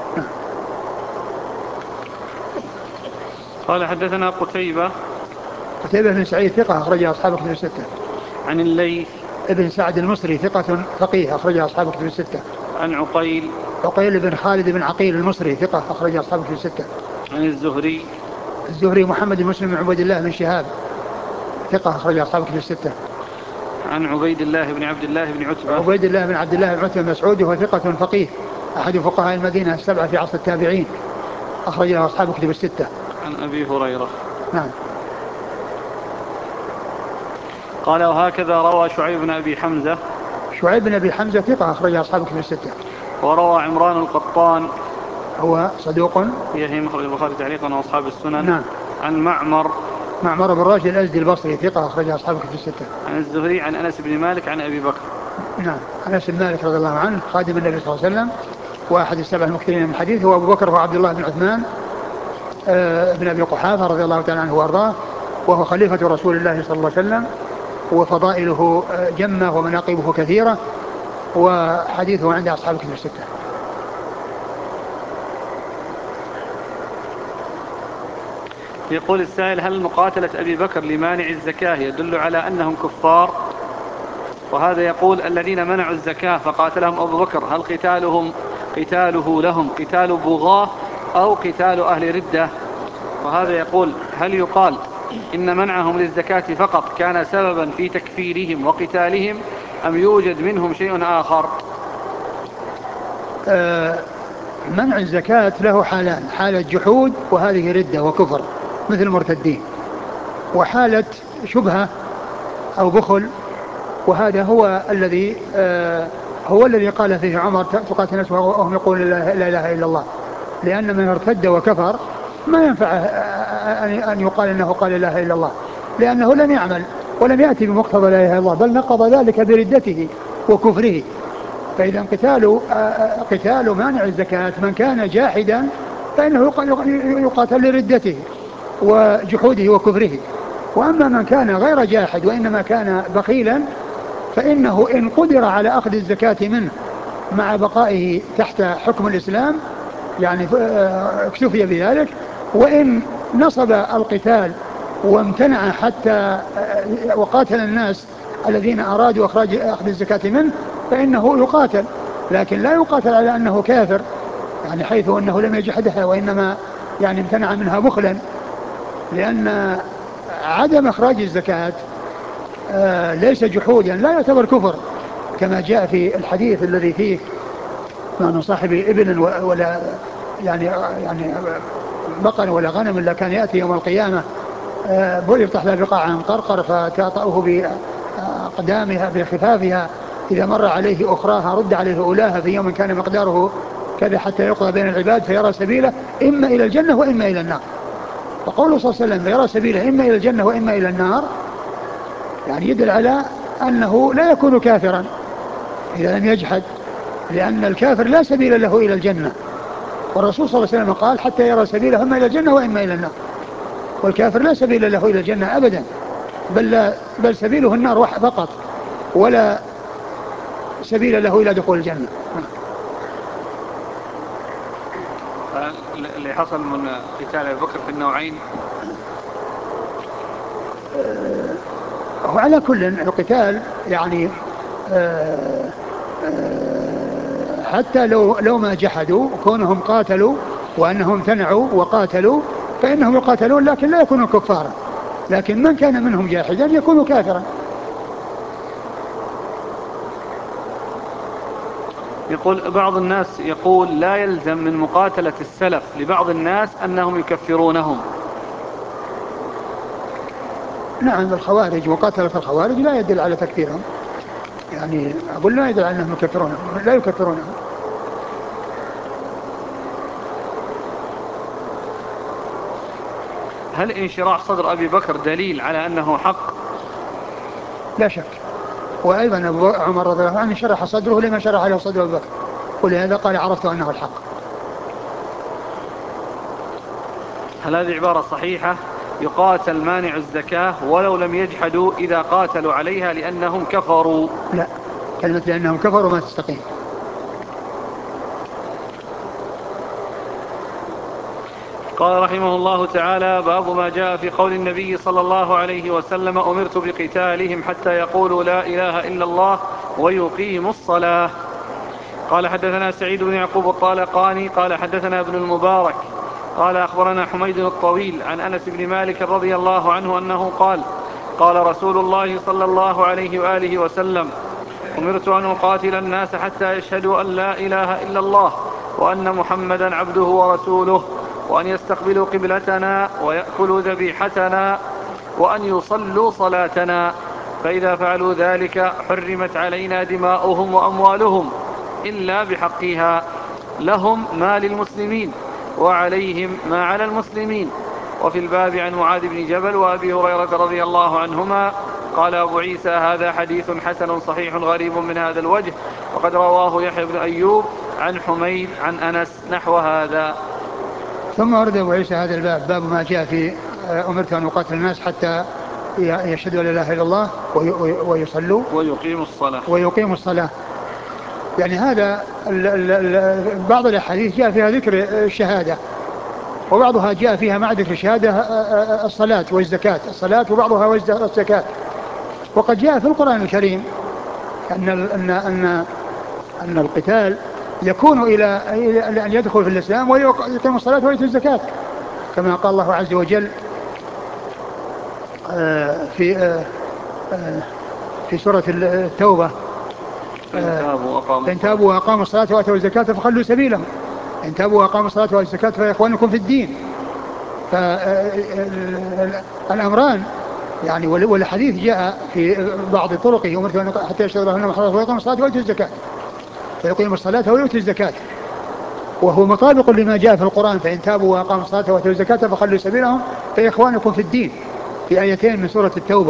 قال: حدثنا قتيبة قتيبة بن سعيد ثقة أخرجها أصحاب الكتب الستة. عن الليث ابن سعد المصري ثقة فقيه أخرجها أصحاب الكتب الستة. عن عقيل عقيل بن خالد بن عقيل المصري ثقة أخرجها أصحاب الكتب الستة. عن الزهري الزهري محمد بن مسلم بن عبيد الله بن شهاب ثقة أخرجها أصحاب الكتب الستة. عن عبيد الله بن عبد الله بن عتبة عبيد الله بن عبد الله بن عتبة مسعود وهو ثقة فقيه أحد فقهاء المدينة السبعة في عصر التابعين أخرجها أصحاب الكتب الستة. عن أبي هريرة. نعم. قال: وهكذا روى شعيب بن أبي حمزة شعيب بن أبي حمزة ثقة أخرجها أصحاب الكتب الستة. وروى عمران القطان هو صدوق يهم أخرج البخاري تعليقا وأصحاب السنن. نعم. عن معمر معمر بن راشد الأزدي البصري ثقة أخرجها أصحاب الكتب الستة. عن الزهري عن أنس بن مالك عن أبي بكر. نعم. أنس بن مالك رضي الله عنه خادم النبي صلى الله عليه وسلم وأحد السبع المكثرين من الحديث، هو أبو بكر وعبد الله بن عثمان آه بن أبي قحافة رضي الله تعالى عنه وأرضاه، وهو خليفة رسول الله صلى الله عليه وسلم، وفضائله جمة ومناقبه كثيرة، وحديثه عند أصحاب الكتب الستة. يقول السائل: هل مقاتلة أبي بكر لمانع الزكاة يدل على أنهم كفار؟ وهذا يقول: الذين منعوا الزكاة فقاتلهم أبو بكر، هل قتالهم قتاله لهم قتال بغاة أو قتال أهل ردة؟ وهذا يقول: هل يقال إن منعهم للزكاة فقط كان سببا في تكفيرهم وقتالهم أم يوجد منهم شيء آخر؟ آه منع الزكاة له حالان: حالة جحود وهذه ردة وكفر مثل المرتدين، وحالة شبهة أو بخل، وهذا هو الذي آه هو الذي قال فيه عمر تقاتل الناس وهم يقول لا إله إلا الله، لأن من ارتد وكفر ما ينفع أن يقال أنه قال لا إله إلا الله، لأنه لم يعمل ولم يأتي بمقتضى لا إله إلا الله، بل نقض ذلك بردته وكفره. فإذا قتال قتال مانع الزكاة من كان جاحدا فإنه يقاتل لردته وجحوده وكفره. وأما من كان غير جاحد وإنما كان بخيلا فإنه إن قدر على أخذ الزكاة منه مع بقائه تحت حكم الإسلام يعني اكتفي بذلك، وإن نصب القتال وامتنع حتى وقاتل الناس الذين أرادوا إخراج أخذ الزكاة منه فإنه يقاتل، لكن لا يقاتل على أنه كافر، يعني حيث أنه لم يجحدها وإنما يعني امتنع منها بخلا، لأن عدم إخراج الزكاة آه ليس جحودا، لا يعتبر كفر، كما جاء في الحديث الذي فيه من صاحب إبل ولا يعني يعني بقر ولا غنم إلا كان يأتي يوم القيامة يفتح لها بقاعا قرقر فتطأه بأقدامها بخفافها، إذا مر عليه أخراها رد عليه أولاها في يوم كان مقداره كذا حتى يقضى بين العباد فيرى سبيله إما إلى الجنة وإما إلى النار. فقوله صلى الله عليه وسلم يرى سبيله إما إلى الجنة وإما إلى النار يعني يدل على أنه لا يكون كافرا إذا لم يجحد، لأن الكافر لا سبيل له إلى الجنة، والرسول صلى الله عليه وسلم قال حتى يرى سبيله إما إلى الجنة وإما إلى النار، والكافر لا سبيل له إلى الجنة أبدا، بل, لا بل سبيله النار فقط ولا سبيل له إلى دخول الجنة. اللي حصل من قتال أبي بكر في النوعين هو على كل القتال يعني آه آه حتى لو لو ما جحدوا كونهم قاتلوا وأنهم امتنعوا وقاتلوا فإنهم يقاتلون لكن لا يكونوا كفارا، لكن من كان منهم جاحدا يكون كافرا. يقول بعض الناس يقول لا يلزم من مقاتلة السلف لبعض الناس أنهم يكفرونهم. نعم الخوارج وقاتلة الخوارج لا يدل على تكفيرهم، يعني أقول لا يدل على أنهم يكفرونهم، لا يكفرونهم. هل انشراح صدر أبي بكر دليل على أنه حق؟ لا شك، وأيضا أبو عمر رضي الله عنه شرح صدره لما شرح له صدر أبي بكر، ولهذا قال عرفت أنه الحق. هل هذه عبارة صحيحة؟ يقاتل مانع الزكاة ولو لم يجحدوا إذا قاتلوا عليها لأنهم كفروا. لا، كلمة لأنهم كفروا ما تستقيم. قال رحمه الله تعالى: باب ما جاء في قول النبي صلى الله عليه وسلم: أمرت بقتالهم حتى يقولوا لا إله إلا الله ويقيموا الصلاة. قال حدثنا سعيد بن يعقوب الطالقاني قال حدثنا ابن المبارك قال أخبرنا حميد الطويل عن أنس بن مالك رضي الله عنه أنه قال: قال رسول الله صلى الله عليه وآله وسلم: أمرت أن أقاتل الناس حتى يشهدوا أن لا إله إلا الله وأن محمدا عبده ورسوله، وأن يستقبلوا قبلتنا ويأكلوا ذبيحتنا وأن يصلوا صلاتنا، فإذا فعلوا ذلك حرمت علينا دماؤهم وأموالهم إلا بحقها، لهم ما للمسلمين وعليهم ما على المسلمين. وفي الباب عن معاذ بن جبل وأبي هريرة رضي الله عنهما. قال أبو عيسى: هذا حديث حسن صحيح غريب من هذا الوجه، وقد رواه يحيى بن أيوب عن حميد عن أنس نحو هذا. ثم ورد أبو عيسى هذا الباب باب ما جاء في أمرت أن أقاتل الناس حتى يشهدوا لا إله إلا الله ويصلوا ويقيموا الصلاة ويقيموا الصلاة. يعني هذا ال ال ال بعض الأحاديث جاء فيها ذكر الشهادة، وبعضها جاء فيها مع ذكر الشهادة الصلاة والزكاة، الصلاة وبعضها والزكاة. وقد جاء في القرآن الكريم أن أن أن أن القتال يكون إلى أن يدخل في الإسلام ويقيم الصلاة ويؤتي الزكاة، كما قال الله عز وجل: في في سورة التوبة فإن تابوا وأقاموا الصلاة وآتوا الزكاة فخلوا سبيلهم. إن تابوا وأقاموا الصلاة وآتوا الزكاة فإخوانكم في الدين. فالأمران يعني والحديث جاء في بعض طرقه أمرت حتى يشهد أن محمدا رسول الله ويقيموا الصلاة ويؤتوا الزكاة فيقيموا الصلاة ويؤتوا الزكاة، وهو مطابق لما جاء في القرآن فإن تابوا وأقاموا الصلاة وآتوا الزكاة فخلوا سبيلهم فإخوانكم في الدين في آيتين من سورة التوبة.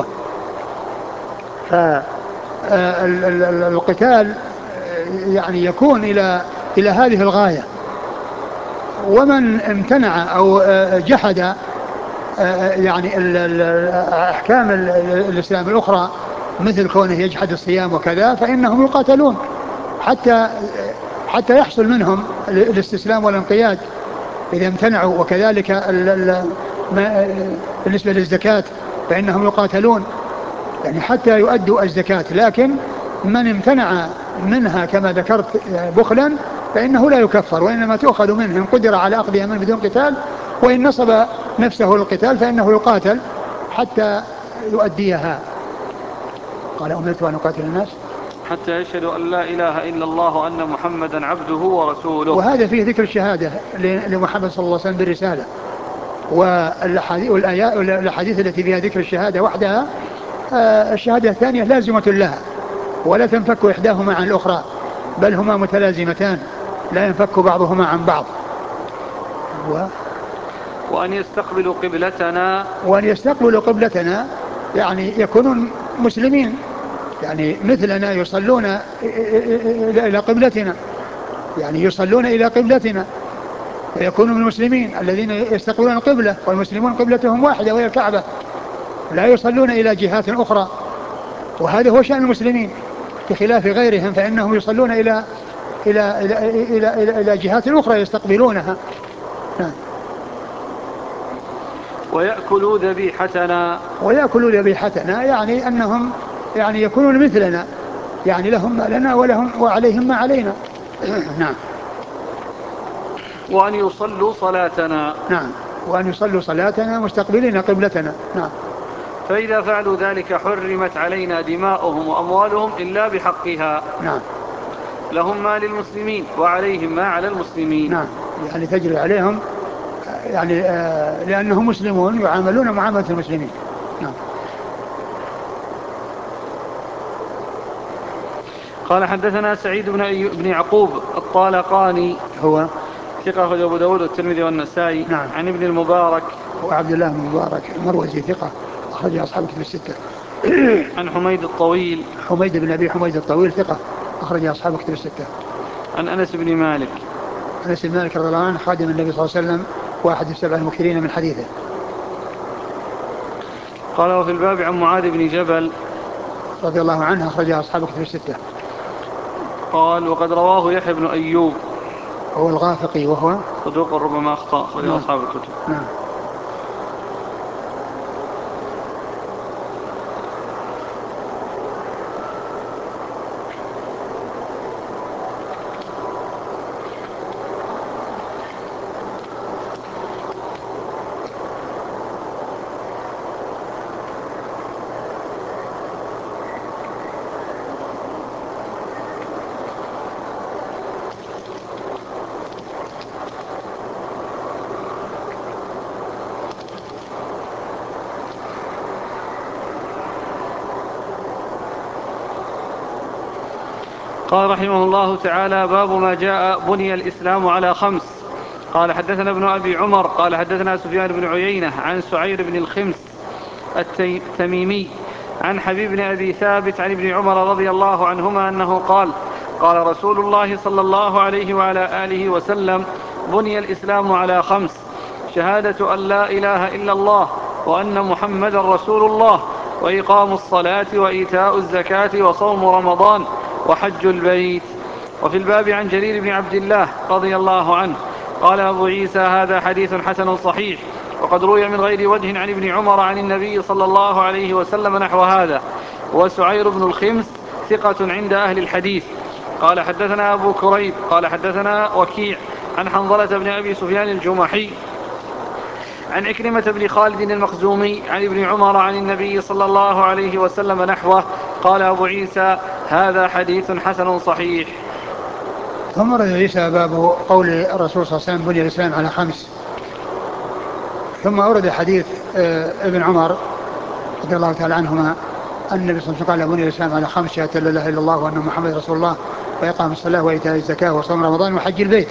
فالقتال يعني يكون إلى إلى هذه الغاية، ومن امتنع أو جحد يعني أحكام الإسلام الأخرى مثل كونه يجحد الصيام وكذا فإنهم يقاتلون حتى حتى يحصل منهم الاستسلام والانقياد إذا امتنعوا. وكذلك بالنسبة للزكاة فإنهم يقاتلون يعني حتى يؤدوا الزكاة، لكن من امتنع منها كما ذكرت بخلا فإنه لا يكفر، وإنما تؤخذ منه إن قدر على أخذها منه بدون قتال، وإن نصب نفسه للقتال فإنه يقاتل حتى يؤديها. قال أمرت أن أقاتل الناس حتى يشهدوا أن لا إله إلا الله وأن محمدا عبده ورسوله. وهذا فيه ذكر الشهادة لمحمد صلى الله عليه وسلم بالرسالة، والأحاديث التي فيها ذكر الشهادة وحدها الشهادة الثانية لازمة لها ولا تنفك إحداهما عن الأخرى، بل هما متلازمتان لا ينفك بعضهما عن بعض. و... وأن يستقبلوا قبلتنا وأن يستقبلوا قبلتنا يعني يكونون مسلمين، يعني مثلنا يصلون إلى قبلتنا، يعني يصلون إلى قبلتنا ويكونوا من المسلمين الذين يستقبلون القبلة، والمسلمون قبلتهم واحدة وهي الكعبة، لا يصلون إلى جهات أخرى، وهذا هو شأن المسلمين بخلاف غيرهم فإنهم يصلون إلى إلى إلى إلى, إلى, إلى جهات أخرى يستقبلونها. ويأكلوا ذبيحتنا ويأكلوا ذبيحتنا يعني أنهم يعني يكونون مثلنا، يعني لهم ما لنا ولهم وعليهم ما علينا. نعم. وأن يصلوا صلاتنا. نعم. وأن يصلوا صلاتنا مستقبلين قبلتنا. نعم. فإذا فعلوا ذلك حرمت علينا دماؤهم وأموالهم إلا بحقها. نعم. لهم ما للمسلمين وعليهم ما على المسلمين. نعم. يعني تجري عليهم يعني آه لأنهم مسلمون يعاملون معاملة المسلمين. نعم. قال حدثنا سعيد بن, أي... بن يعقوب الطالقاني هو ثقة أخرجه أبو داود والترمذي والنسائي. نعم. عن ابن المبارك وعبد الله بن المبارك المروزي ثقة أخرج أصحاب كتب الستة. عن حميد الطويل حميد بن أبي حميد الطويل ثقة أخرج أصحاب كتب الستة. عن أنس بن مالك أنس بن مالك رضي الله عنه خادم النبي صلى الله عليه وسلم واحد السبع المكثرين من حديثه. قال وفي الباب عن معاذ بن جبل رضي الله عنه أخرج أصحاب كتب الستة. قال وقد رواه يحيى بن أيوب هو الغافقي وهو صدوق ربما أخطأ أخرج نعم. أصحاب الكتب. نعم. قال رحمه الله تعالى باب ما جاء بني الإسلام على خمس. قال حدثنا ابن أبي عمر قال حدثنا سفيان بن عيينة عن سعير بن الخمس التميمي عن حبيب بن أبي ثابت عن ابن عمر رضي الله عنهما أنه قال قال رسول الله صلى الله عليه وعلى آله وسلم بني الإسلام على خمس: شهادة أن لا إله إلا الله وأن محمدا رسول الله وإقام الصلاة وإيتاء الزكاة وصوم رمضان وحج البيت. وفي الباب عن جرير بن عبد الله رضي الله عنه قال أبو عيسى هذا حديث حسن صحيح، وقد روي من غير وجه عن ابن عمر عن النبي صلى الله عليه وسلم نحو هذا. وسعير بن الخمس ثقة عند أهل الحديث. قال حدثنا أبو كريب قال حدثنا وكيع عن حنظلة بن أبي سفيان الجمحي عن عكرمة بن خالد المخزومي عن ابن عمر عن النبي صلى الله عليه وسلم نحوه. قال أبو عيسى هذا حديث حسن صحيح. ثم رد عيسى باب قول الرسول صلى الله عليه وسلم بني الإسلام على خمس. ثم أورد حديث ابن عمر رضي الله تعالى عنهما أن النبي صلى الله عليه وسلم قال بني الإسلام على خمس: شهادة لا إله إلا الله وأن محمد رسول الله وإقام الصلاة وإيتاء الزكاة وصوم رمضان وحج البيت.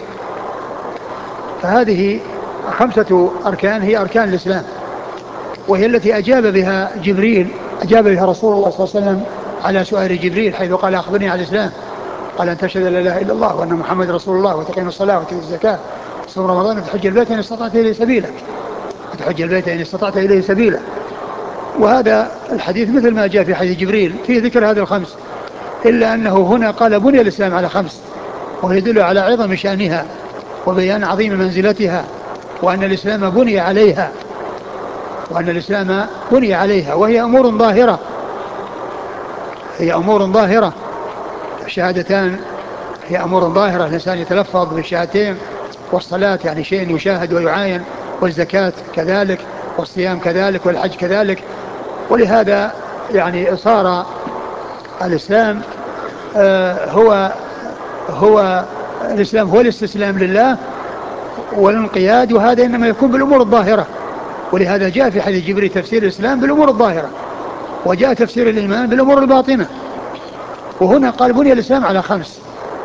فهذه خمسة أركان هي أركان الإسلام، وهي التي أجاب بها جبريل أجاب بها رسول الله صلى الله عليه وسلم على سؤال جبريل حيث قال أخبرني عن الإسلام. قال أن تشهد لا إله إلا الله وأن محمد رسول الله وتقيم الصلاة وتؤتي الزكاة وتصوم رمضان وتحج البيت إن استطعت إليه سبيلا وتحج البيت إن استطعت إليه سبيلا. وهذا الحديث مثل ما جاء في حديث جبريل في ذكر هذه الخمس، إلا أنه هنا قال بني الإسلام على خمس، ويدل على عظم شأنها وبيان عظيم منزلتها، وأن الإسلام بني عليها وأن الإسلام بني عليها وهي أمور ظاهرة هي أمور ظاهرة الشهادتان هي أمور ظاهرة. الإنسان يتلفظ بالشهادتين، والصلاة يعني شيء يشاهد ويعاين، والزكاة كذلك، والصيام كذلك، والحج كذلك. ولهذا يعني صار الإسلام آه هو هو الإسلام هو الاستسلام لله والانقياد، وهذا إنما يكون بالأمور الظاهرة. ولهذا جاء في حديث جبريل تفسير الإسلام بالأمور الظاهرة، وجاء تفسير الإيمان بالأمور الباطنة. وهنا قال بني الإسلام على خمس،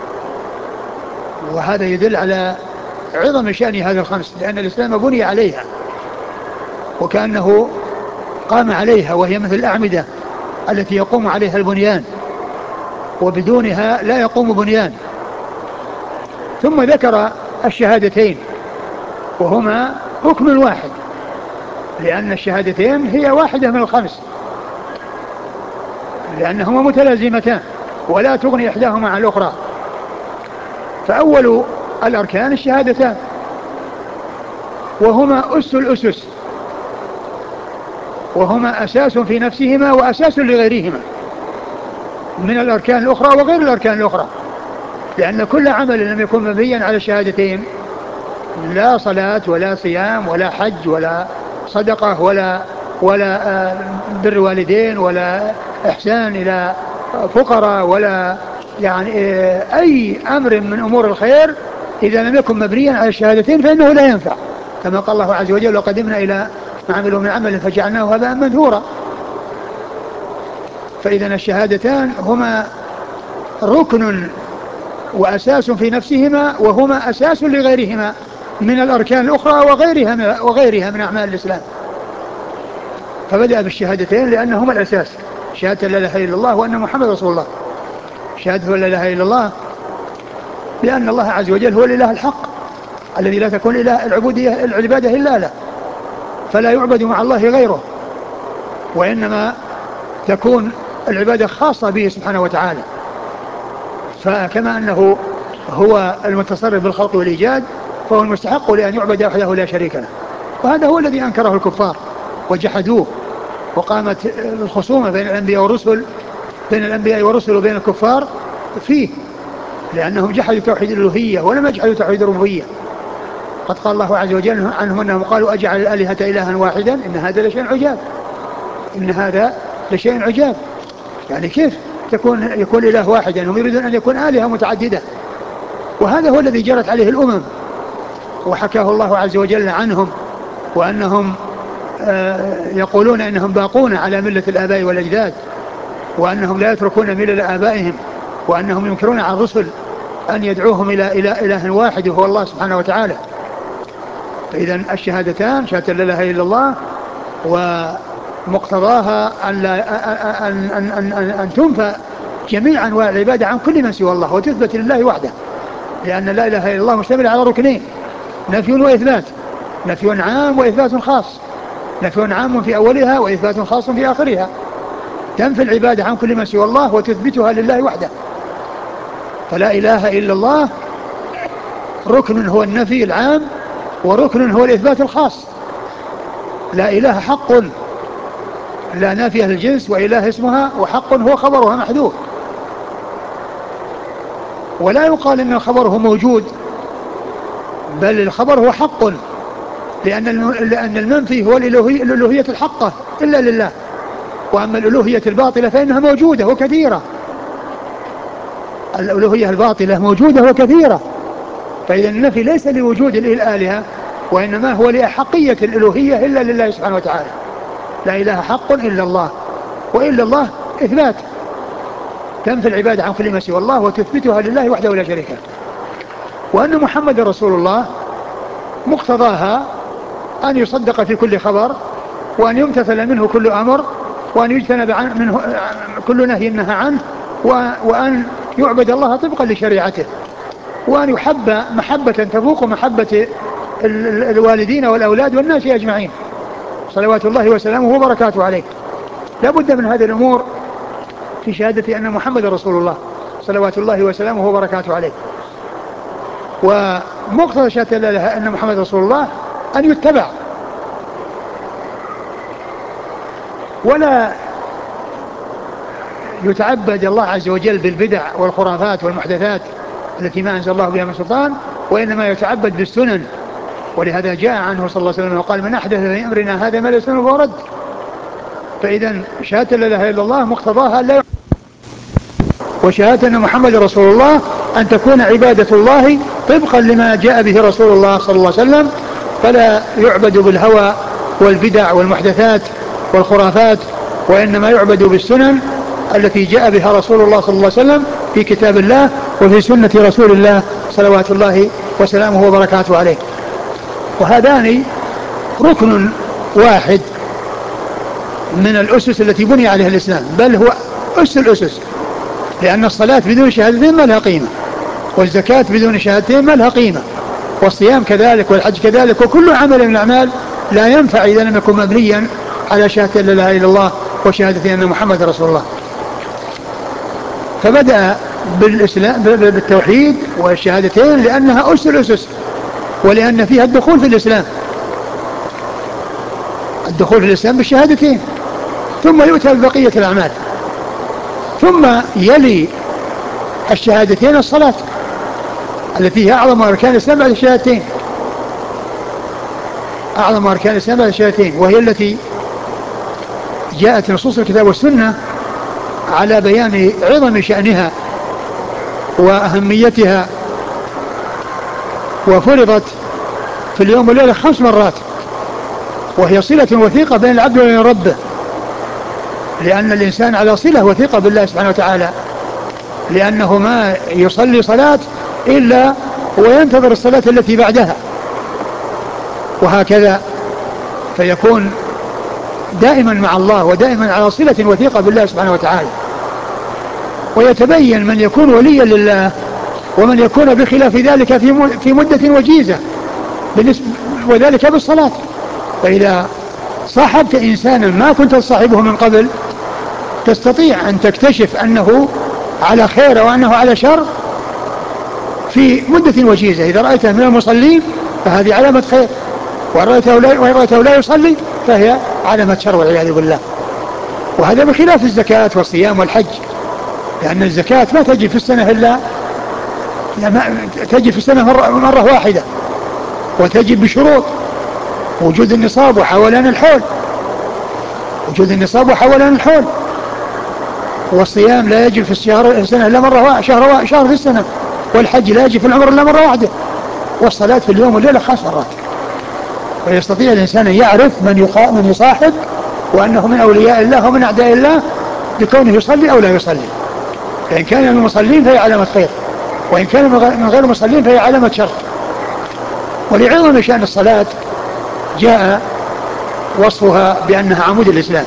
وهذا يدل على عظم شأن هذه الخمس، لأن الإسلام بني عليها وكأنه قام عليها، وهي مثل الأعمدة التي يقوم عليها البنيان، وبدونها لا يقوم بنيان. ثم ذكر الشهادتين وهما ركن واحد، لأن الشهادتين هي واحدة من الخمس، لأنهما متلازمتان ولا تغني إحداهما عن الأخرى. فأول الأركان الشهادتان، وهما أس الأسس، وهما أساس في نفسهما وأساس لغيرهما من الأركان الأخرى وغير الأركان الأخرى، لأن كل عمل لم يكن مبنيا على الشهادتين، لا صلاة ولا صيام ولا حج ولا صدقة ولا ولا بر والدين ولا إحسان إلى فقراء ولا يعني أي أمر من أمور الخير إذا لم يكن مبنيا على الشهادتين فإنه لا ينفع، كما قال الله عز وجل وقدمنا إلى ما عملوا من عمل فجعلناه هباء منثورا. فإذا الشهادتان هما ركن وأساس في نفسهما، وهما أساس لغيرهما من الأركان الأخرى وغيرها من, وغيرها من أعمال الإسلام. فبدأ بالشهادتين لأنهما الأساس، شهادة لا إله إلا الله وأن محمد رسول الله. شهادة لا إله إلا الله لأن الله عز وجل هو الإله الحق الذي لا تكون إله العبودية العبادة إلا له، فلا يعبد مع الله غيره، وإنما تكون العبادة خاصة به سبحانه وتعالى. فكما أنه هو المتصرف بالخلق والإيجاد فهو المستحق لأن يعبد وحده لا شريك له، وهذا هو الذي أنكره الكفار وجحدوه، وقامت الخصومة بين الأنبياء والرسل بين الأنبياء والرسل وبين الكفار فيه، لأنهم جحدوا توحيد الألوهية ولم يجحدوا توحيد الربوبية. قد قال الله عز وجل عنهم أنهم قالوا أجعل الآلهة إلها واحدا إن هذا لشيء عجاب إن هذا لشيء عجاب يعني كيف تكون يكون إله واحدا؟ هم يريدون أن يكون آلهة متعددة، وهذا هو الذي جرت عليه الأمم وحكاه الله عز وجل عنهم، وأنهم آه يقولون أنهم باقون على ملة الآباء والأجداد، وأنهم لا يتركون ملة آبائهم، وأنهم ينكرون على الرسل أن يدعوهم إلى إلى إله واحد وهو الله سبحانه وتعالى. فإذا الشهادتان شهادة لا إله إلا الله ومقتضاها أن, لا أن, أن, أن, أن, أن تنفى جميع أنواع العبادة عن كل من سوى الله وتثبت لله وحده، لأن لا إله إلا الله مشتمل على ركنين: نفي وإثبات، نفي عام وإثبات خاص، نفي عام في أولها وإثبات خاص في آخرها. تنفي العبادة عن كل من سوى الله وتثبتها لله وحده. فلا إله إلا الله ركن هو النفي العام وركن هو الإثبات الخاص. لا إله حق لا نافية للجنس، وإله اسمها، وحق هو خبرها محذوف. ولا يقال إن الخبر هو موجود، بل الخبر هو حق لأن لأن المنفي هو الألوهية, الألوهية الحقة إلا لله، وأما الألوهية الباطلة فإنها موجودة وكثيرة. الألوهية الباطلة موجودة وكثيرة، فإذا النفي ليس لوجود الآلهة، وإنما هو لأحقية الألوهية إلا لله سبحانه وتعالى. لا إله حق إلا الله، وإلا الله إثبات، تنفي العبادة عن كل ما سوى الله وتثبتها لله وحده لا شريك له. وأن محمد رسول الله مقتضاها أن يصدق في كل خبر، وأن يمتثل منه كل أمر، وأن يجتنب منه كل نهي نهى عنه، وأن يعبد الله طبقا لشريعته، وأن يحب محبة تفوق محبة الوالدين والأولاد والناس أجمعين صلوات الله وسلامه وبركاته عليه. لا بد من هذه الأمور في شهادة أن محمد رسول الله صلوات الله وسلامه وبركاته عليه. ومقتضى شهادة أن محمد رسول الله أن يتبع، ولا يتعبد الله عز وجل بالبدع والخرافات والمحدثات التي ما أنزل الله بها من سلطان، وإنما يتعبد بالسنن. ولهذا جاء عنه صلى الله عليه وسلم وقال: من أحدث في أمرنا هذا ما ليس منه فهو رد. فإذا شهادة لا إله إلا الله مقتضاها لا، وشهادة أن محمد رسول الله أن تكون عبادة الله طبقا لما جاء به رسول الله صلى الله عليه وسلم، فلا يعبد بالهوى والبدع والمحدثات والخرافات، وإنما يعبد بالسنن التي جاء بها رسول الله صلى الله عليه وسلم في كتاب الله وفي سنة رسول الله صلوات الله وسلامه وبركاته عليه. وهذان ركن واحد من الأسس التي بني عليها الإسلام، بل هو أس الأسس، لأن الصلاة بدون شهادتين ما لها قيمة، والزكاة بدون شهادتين ما لها قيمة، والصيام كذلك، والحج كذلك، وكل عمل من الأعمال لا ينفع إذا لم يكن مبنيا على شهادة لا إله إلا الله وشهادة أن محمد رسول الله. فبدأ بالإسلام بالتوحيد والشهادتين لأنها أس الأسس، ولأن فيها الدخول في الإسلام، الدخول في الإسلام بالشهادتين، ثم يؤتى ببقية الأعمال، ثم يلي الشهادتين الصلاة التي هي أعظم أركان الإسلام بعد الشهادتين، أعظم أركان الإسلام بعد الشهادتين، وهي التي جاءت نصوص الكتاب والسنة على بيان عظم شأنها وأهميتها، وفرضت في اليوم والليلة خمس مرات، وهي صلة وثيقة بين العبد وبين ربه، لأن الإنسان على صلة وثيقة بالله سبحانه وتعالى، لأنه ما يصلي صلاة إلا وينتظر الصلاة التي بعدها، وهكذا فيكون دائما مع الله ودائما على صلة وثيقة بالله سبحانه وتعالى. ويتبين من يكون وليا لله ومن يكون بخلاف ذلك في مدة وجيزة، وذلك بالصلاة. فإذا صاحبت إنسانا ما كنت تصاحبه من قبل تستطيع أن تكتشف أنه على خير وأنه على شر في مدة وجيزة. إذا رأيته من المصلين فهذه علامة خير، وإن رأيته لا يصلي فهي علامة شر والعياذ بالله. وهذا بخلاف الزكاة والصيام والحج، لأن الزكاة ما تجي في السنة إلا تجي في السنة مرة, مرة واحدة، وتجي بشروط: وجود النصاب وحولان الحول، وجود النصاب وحولان الحول. والصيام لا يجي في الشهر السنة إلا مرة واحدة، شهر, شهر في السنة. والحج لا يجي في العمر إلا مرة واحدة. والصلاة في اليوم والليلة خمس مرات. ويستطيع الإنسان أن يعرف من من يصاحب، وأنه من أولياء الله ومن أعداء الله بكونه يصلي أو لا يصلي. فإن كان من المصلين فهي علامة خير، وإن كان من غير المصلين فهي علامة شر. ولعظم شأن الصلاة جاء وصفها بأنها عمود الإسلام،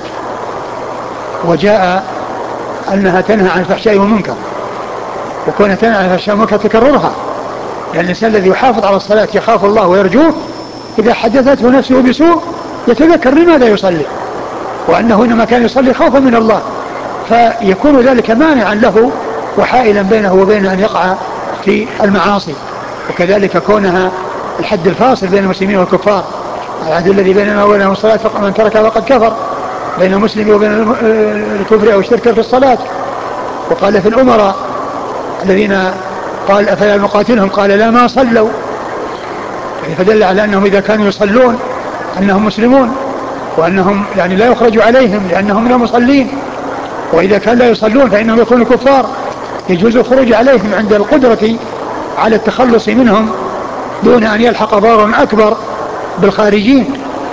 وجاء أنها تنهى عن الفحشاء والمنكر، وكونها تنهى عن الفحشاء والمنكر تكررها، لأن الإنسان الذي يحافظ على الصلاة يخاف الله ويرجوه، إذا حدثته نفسه بسوء يتذكر لماذا يصلي، وأنه إنما كان يصلي خوفا من الله، فيكون ذلك مانعا له وحائلا بينه وبين أن يقع في المعاصي. وكذلك كونها الحد الفاصل بين المسلمين والكفار، العهد الذي بيننا وبينهم الصلاة فمن تركها فقد كفر، بين المسلم وبين الكفر أو الشرك في الصلاة. وقال في الأمراء الذين قال أفلا نقاتلهم، قال لا ما صلوا، فدل على أنهم إذا كانوا يصلون أنهم مسلمون، وأنهم يعني لا يخرج عليهم لأنهم من المصلين. وإذا كان لا يصلون فإنهم يكونوا كفار، يجوز الخروج عليهم عند القدرة على التخلص منهم دون أن يلحق ضرر أكبر بالخارجين.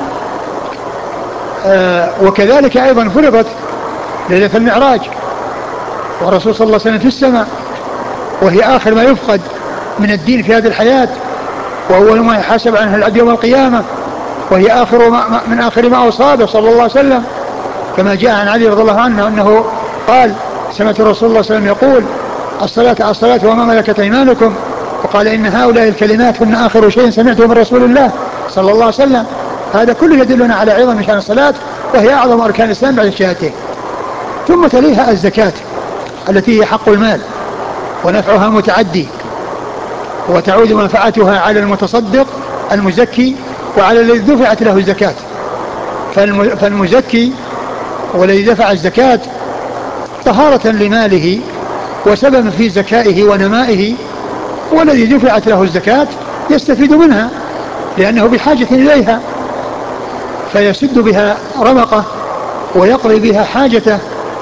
آه وكذلك أيضا فرضت ليلة المعراج، والرسول صلى الله عليه وسلم في السماء، وهي آخر ما يفقد من الدين في هذه الحياة، وأول ما يحاسب عنها العبد يوم القيامة، وهي آخر ما من آخر ما أصابه صلى الله عليه وسلم، كما جاء عن علي رضي الله عنه أنه قال: سمعت الرسول صلى الله عليه وسلم يقول: الصلاة الصلاة وما ملكت أيمانكم، وقال: إن هؤلاء الكلمات هن آخر شيء سمعته من رسول الله صلى الله عليه وسلم. هذا كله يدلنا على عظم شأن الصلاة، وهي أعظم أركان الإسلام بعد الشهادتين. ثم تليها الزكاة التي هي حق المال، ونفعها متعدي، وتعود منفعتها على المتصدق المزكي وعلى الذي دفعت له الزكاة. فالمزكي والذي دفع الزكاة طهارة لماله وسبب في زكائه ونمائه، والذي دفعت له الزكاة يستفيد منها لأنه بحاجة إليها، فيسد بها رمقه ويقضي بها حاجته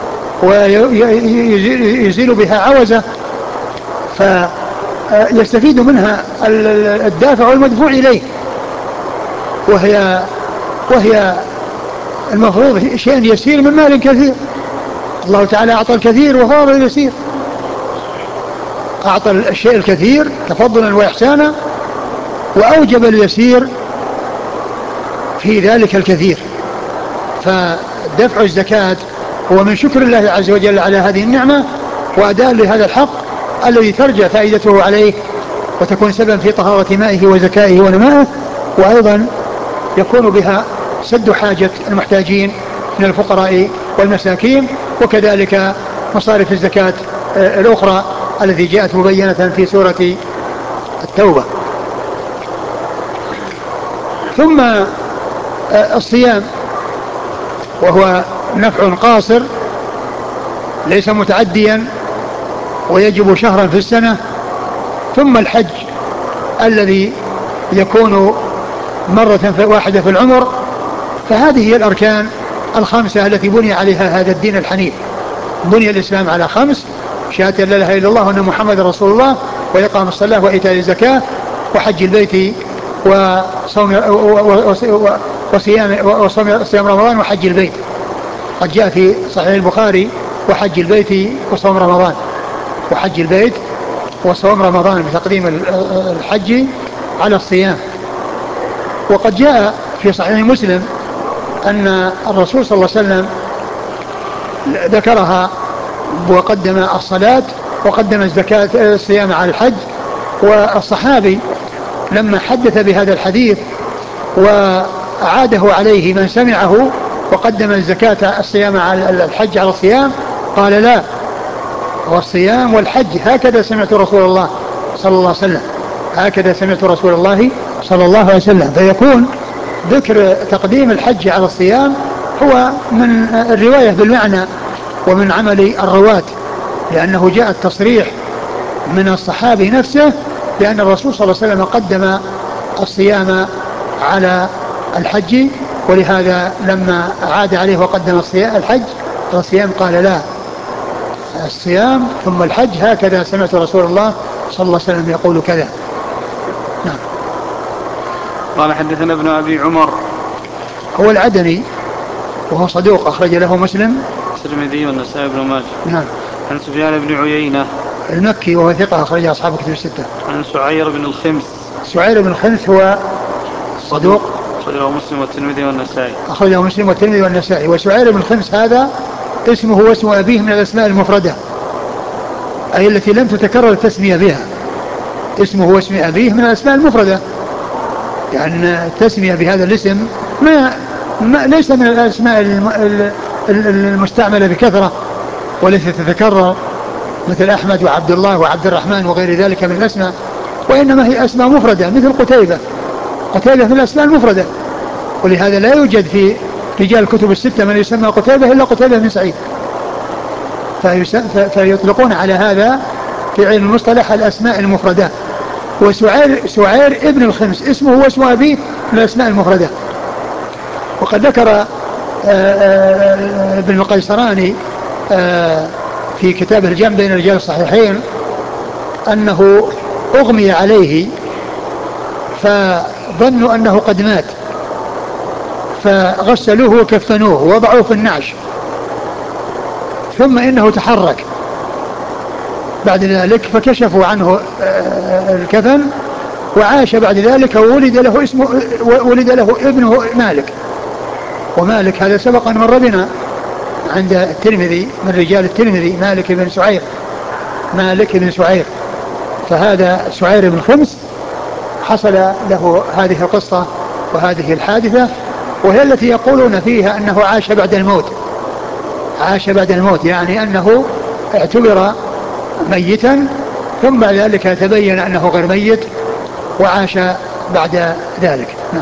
ويزيل بها عوزه، فيستفيد منها الدافع والمدفوع إليه، وهي وهي المفروض شيء يسير من مال كثير. الله تعالى أعطى الكثير وفاضل اليسير، أعطى الشيء الكثير تفضلا وإحسانا، وأوجب اليسير في ذلك الكثير. فدفع الزكاة هو من شكر الله عز وجل على هذه النعمة، وأداء لهذا الحق الذي ترجع فائدته عليه وتكون سببا في طهارة مائه وزكائه ونمائه، وأيضا يكون بها سد حاجة المحتاجين من الفقراء والمساكين، وكذلك مصارف الزكاة الأخرى التي جاءت مبينة في سورة التوبة. ثم الصيام، وهو نفع قاصر ليس متعديا ويجب شهرا في السنة. ثم الحج الذي يكون مرة واحدة في العمر. فهذه هي الأركان الخمسة التي بني عليها هذا الدين الحنيف. بني الإسلام على خمس: شهادة لا إله إلا الله وأن محمد رسول الله، وإقام الصلاة وإيتاء الزكاة وحج البيت وصوم وصيام وصوم صيام رمضان وحج البيت. قد جاء في صحيح البخاري: وحج البيت وصوم رمضان، وحج البيت وصوم رمضان، بتقديم الحج على الصيام. وقد جاء في صحيح مسلم أن الرسول صلى الله عليه وسلم ذكرها وقدم الصلاة وقدم الزكاة الصيام على الحج. والصحابي لما حدث بهذا الحديث وأعاده عليه من سمعه وقدم الزكاة الصيام على الحج على الصيام، قال: لا، والصيام والحج هكذا سمعت رسول الله صلى الله عليه وسلم، هكذا سمعت رسول الله صلى الله عليه وسلم. فيكون ذكر تقديم الحج على الصيام هو من الرواية بالمعنى ومن عمل الرواة، لأنه جاء التصريح من الصحابي نفسه بأن الرسول صلى الله عليه وسلم قدم الصيام على الحج، ولهذا لما عاد عليه وقدم الحج الصيام قال: لا، الصيام ثم الحج هكذا سمعت رسول الله صلى الله عليه وسلم يقول كذا. نعم. قال: حدثنا ابن أبي عمر، هو العدني وهو صدوق أخرج له مسلم الترمذي والنسائي بن ماجه. نعم. عن سفيان بن عيينة المكي وهو ثقة أخرج أصحاب كتب الستة. عن سعير بن الخمس. سعير بن الخمس هو صدوق أخرجه مسلم والترمذي والنسائي. أخرجه مسلم والترمذي والنسائي. وسعير بن الخمس هذا اسمه واسم أبيه من الأسماء المفردة، أي التي لم تتكرر التسمية بها. اسمه واسم أبيه من الأسماء المفردة، يعني التسمية بهذا الاسم ما, ما ليس من الأسماء المستعملة بكثرة وليس تتكرر مثل أحمد وعبد الله وعبد الرحمن وغير ذلك من الأسماء، وإنما هي أسماء مفردة مثل قتيبة. قتيبة من الأسماء المفردة، ولهذا لا يوجد في رجال الكتب الستة من يسمى قتيبة إلا قتيبة بن سعيد. فيطلقون على هذا في علم المصطلح الأسماء المفردات، وسعير سعير ابن الخمس اسمه هو اسم أبيه من الأسماء المفردة. وقد ذكر ابن القيسراني في كتابه الجمع بين رجال الصحيحين أنه أغمي عليه فظنوا أنه قد مات فغسلوه وكفنوه ووضعوه في النعش، ثم إنه تحرك بعد ذلك فكشفوا عنه الكفن وعاش بعد ذلك وولد له اسمه ولد له ابنه مالك. ومالك هذا سبق أن مر بنا عند الترمذي من رجال الترمذي مالك بن سعير مالك بن سعير فهذا سعير بن خمس حصل له هذه القصة وهذه الحادثة، وهي التي يقولون فيها أنه عاش بعد الموت عاش بعد الموت يعني أنه اعتبر ميتا ثم بعد ذلك تبين أنه غير ميت وعاش بعد ذلك. نعم.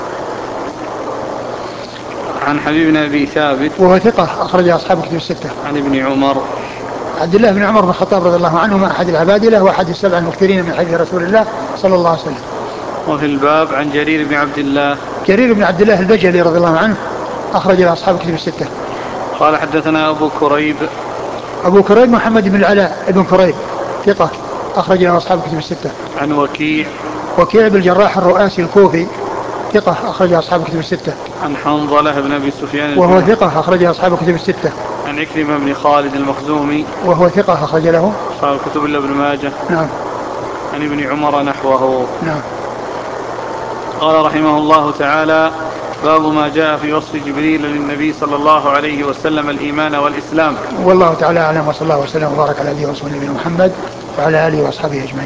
عن حبيب بن أبي ثابت وهو ثقة أخرج أصحاب كتب الستة. عن ابن عمر عبد الله بن عمر بن الخطاب رضي الله عنهما أحد العبادلة وأحد السبع المكثرين من حديث رسول الله صلى الله عليه وسلم. وفي الباب عن جرير بن عبد الله جرير بن عبد الله البجلي رضي الله عنه أخرج أصحاب كتب الستة. قال حدثنا أبو كريب أبو كريب محمد بن العلاء ابن كريب ثقة أخرج أصحاب كتب الستة. عن وكيع وكيع بن الجراح الرؤاسي الكوفي ثقة أخرج أصحاب كتب الستة. عن حنظلة بن أبي سفيان وهو ثقة أخرج أصحاب كتب الستة. عن عكرمة بن خالد المخزومي وهو ثقة أخرج له أصحاب الكتب إلا ابن ماجه. نعم. عن ابن عمر نحوه. نعم. قال رحمه الله تعالى: باب ما جاء في وصف جبريل للنبي صلى الله عليه وسلم الإيمان والإسلام. والله تعالى أعلم، وصلى الله وسلم وبارك على نبينا ورسوله نبينا محمد وعلى آله وأصحابه أجمعين.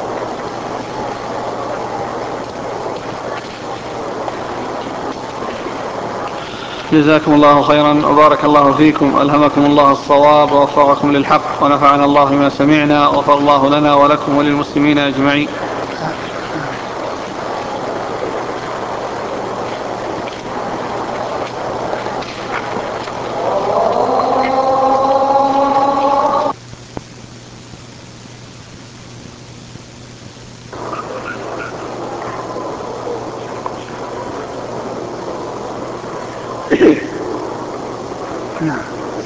جزاكم الله خيرا وبارك الله فيكم، ألهمكم الله الصواب ووفقكم للحق، ونفعنا الله بما سمعنا، وغفر الله لنا ولكم وللمسلمين أجمعين. نعم.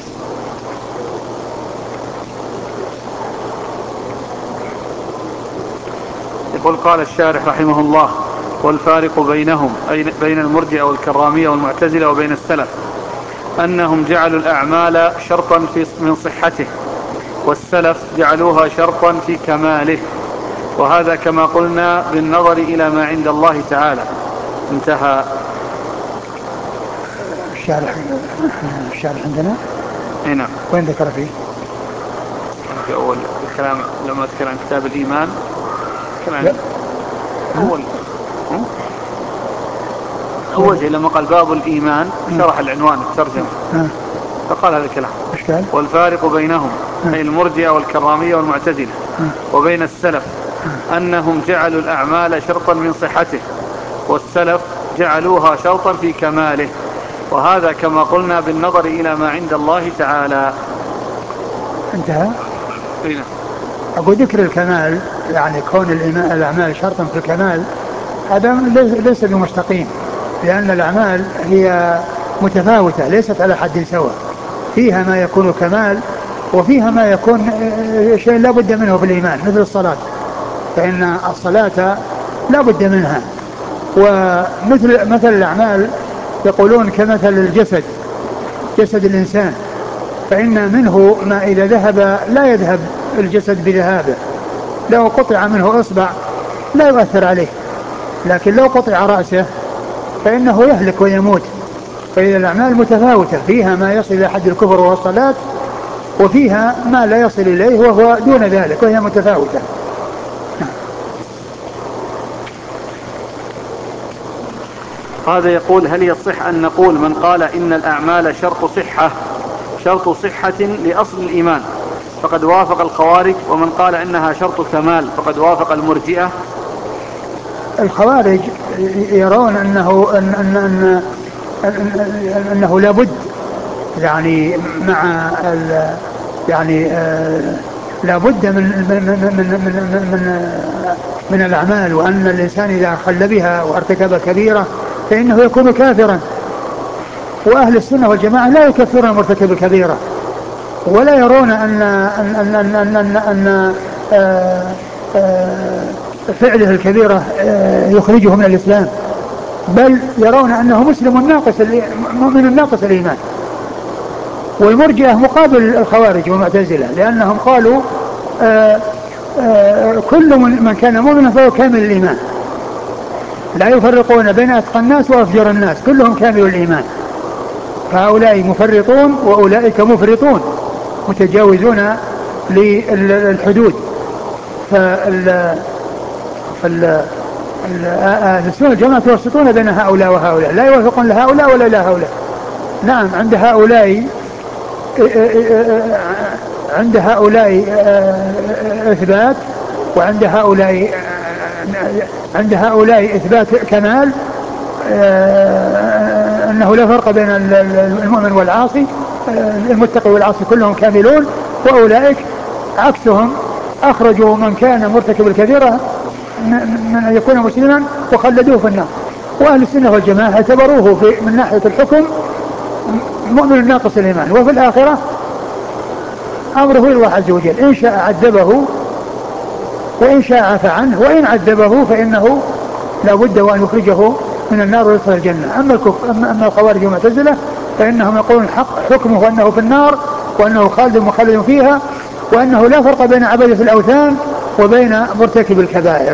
يقول قال الشارح رحمه الله: والفارق بينهم أي بين المرجئة والكرامية والمعتزلة وبين السلف أنهم جعلوا الأعمال شرطا في من صحته، والسلف جعلوها شرطا في كماله، وهذا كما قلنا بالنظر إلى ما عند الله تعالى. انتهى. الشارح الشارح عندنا هنا وين ذكر فيه؟ في أول الكلام لما ذكر عن كتاب الإيمان كلام أول أول شيء لما قال باب الإيمان شرح العنوان الترجمة فقال هذا الكلام: والفارق بينهم أي المرجئة والكرامية والمعتزلة وبين السلف أنهم جعلوا الأعمال شرطا من صحته، والسلف جعلوها شرطا في كماله، وهذا كما قلنا بالنظر إلى ما عند الله تعالى. انتهى. هنا أقول ذكر الكمال يعني كون الأعمال شرطا في الكمال هذا ليس بمستقيم، لأن الأعمال هي متفاوتة ليست على حد سواء، فيها ما يكون كمال وفيها ما يكون شيء لا بد منه في الإيمان، مثل الصلاة فإن الصلاة لا بد منها. ومثل مثل الأعمال يقولون كمثل الجسد، جسد الإنسان، فإن منه ما إذا ذهب لا يذهب الجسد بذهابه، لو قطع منه إصبع لا يؤثر عليه، لكن لو قطع رأسه فإنه يهلك ويموت. فإذا الأعمال متفاوتة، فيها ما يصل إلى حد الكفر والصلاة، وفيها ما لا يصل إليه وهو دون ذلك وهي متفاوتة. هذا يقول: هل يصح أن نقول من قال إن الأعمال شرط صحة شرط صحة لأصل الإيمان فقد وافق الخوارج، ومن قال إنها شرط كمال فقد وافق المرجئة؟ الخوارج يرون أنه أن أن أن أن أنه لابد يعني مع يعني آه لابد من من من من من, من من الأعمال، وأن الإنسان إذا خل بها وارتكب كبيرة فإنه يكون كافرا. وأهل السنة والجماعة لا يكفرون مرتكب الكبيرة، ولا يرون أن أن أن أن أن, أن, أن آآ آآ فعله الكبيرة يخرجه من الإسلام، بل يرون أنه مسلم ناقص مؤمن ناقص الإيمان. والمرجئة مقابل الخوارج والمعتزلة، لأنهم قالوا آآ آآ كل من كان مؤمنا فهو كامل الإيمان، لا يفرقون بين أتقى الناس وأفجر الناس، كلهم كامل الإيمان. فهؤلاء مفرطون وأولئك مفرطون متجاوزون للحدود. فال فال أهل السنة والجماعة يوسطون بين هؤلاء وهؤلاء، لا يوافقون لهؤلاء ولا لهؤلاء. نعم، عند هؤلاء عند هؤلاء إثبات، وعند هؤلاء عند هؤلاء إثبات كمال، أنه لا فرق بين المؤمن والعاصي، المتقي والعاصي كلهم كاملون. وأولئك عكسهم، أخرجوا من كان مرتكب الكبيرة من أن يكون مسلما وخلدوه في النار. وأهل السنة والجماعة اعتبروه في من ناحية الحكم مؤمن ناقص الإيمان، وفي الآخرة أمره إلى الله عز وجل، إن شاء عذبه وإن شاء عفى عنه، وإن عذبه فإنه لا بد وأن يخرجه من النار ويدخل الجنة. أما الكفر أما الخوارج والمعتزلة فإنهم يقولون حق حكمه أنه في النار، وأنه خالد مخلد فيها، وأنه لا فرق بين عبادة الأوثان وبين مرتكب الكبائر.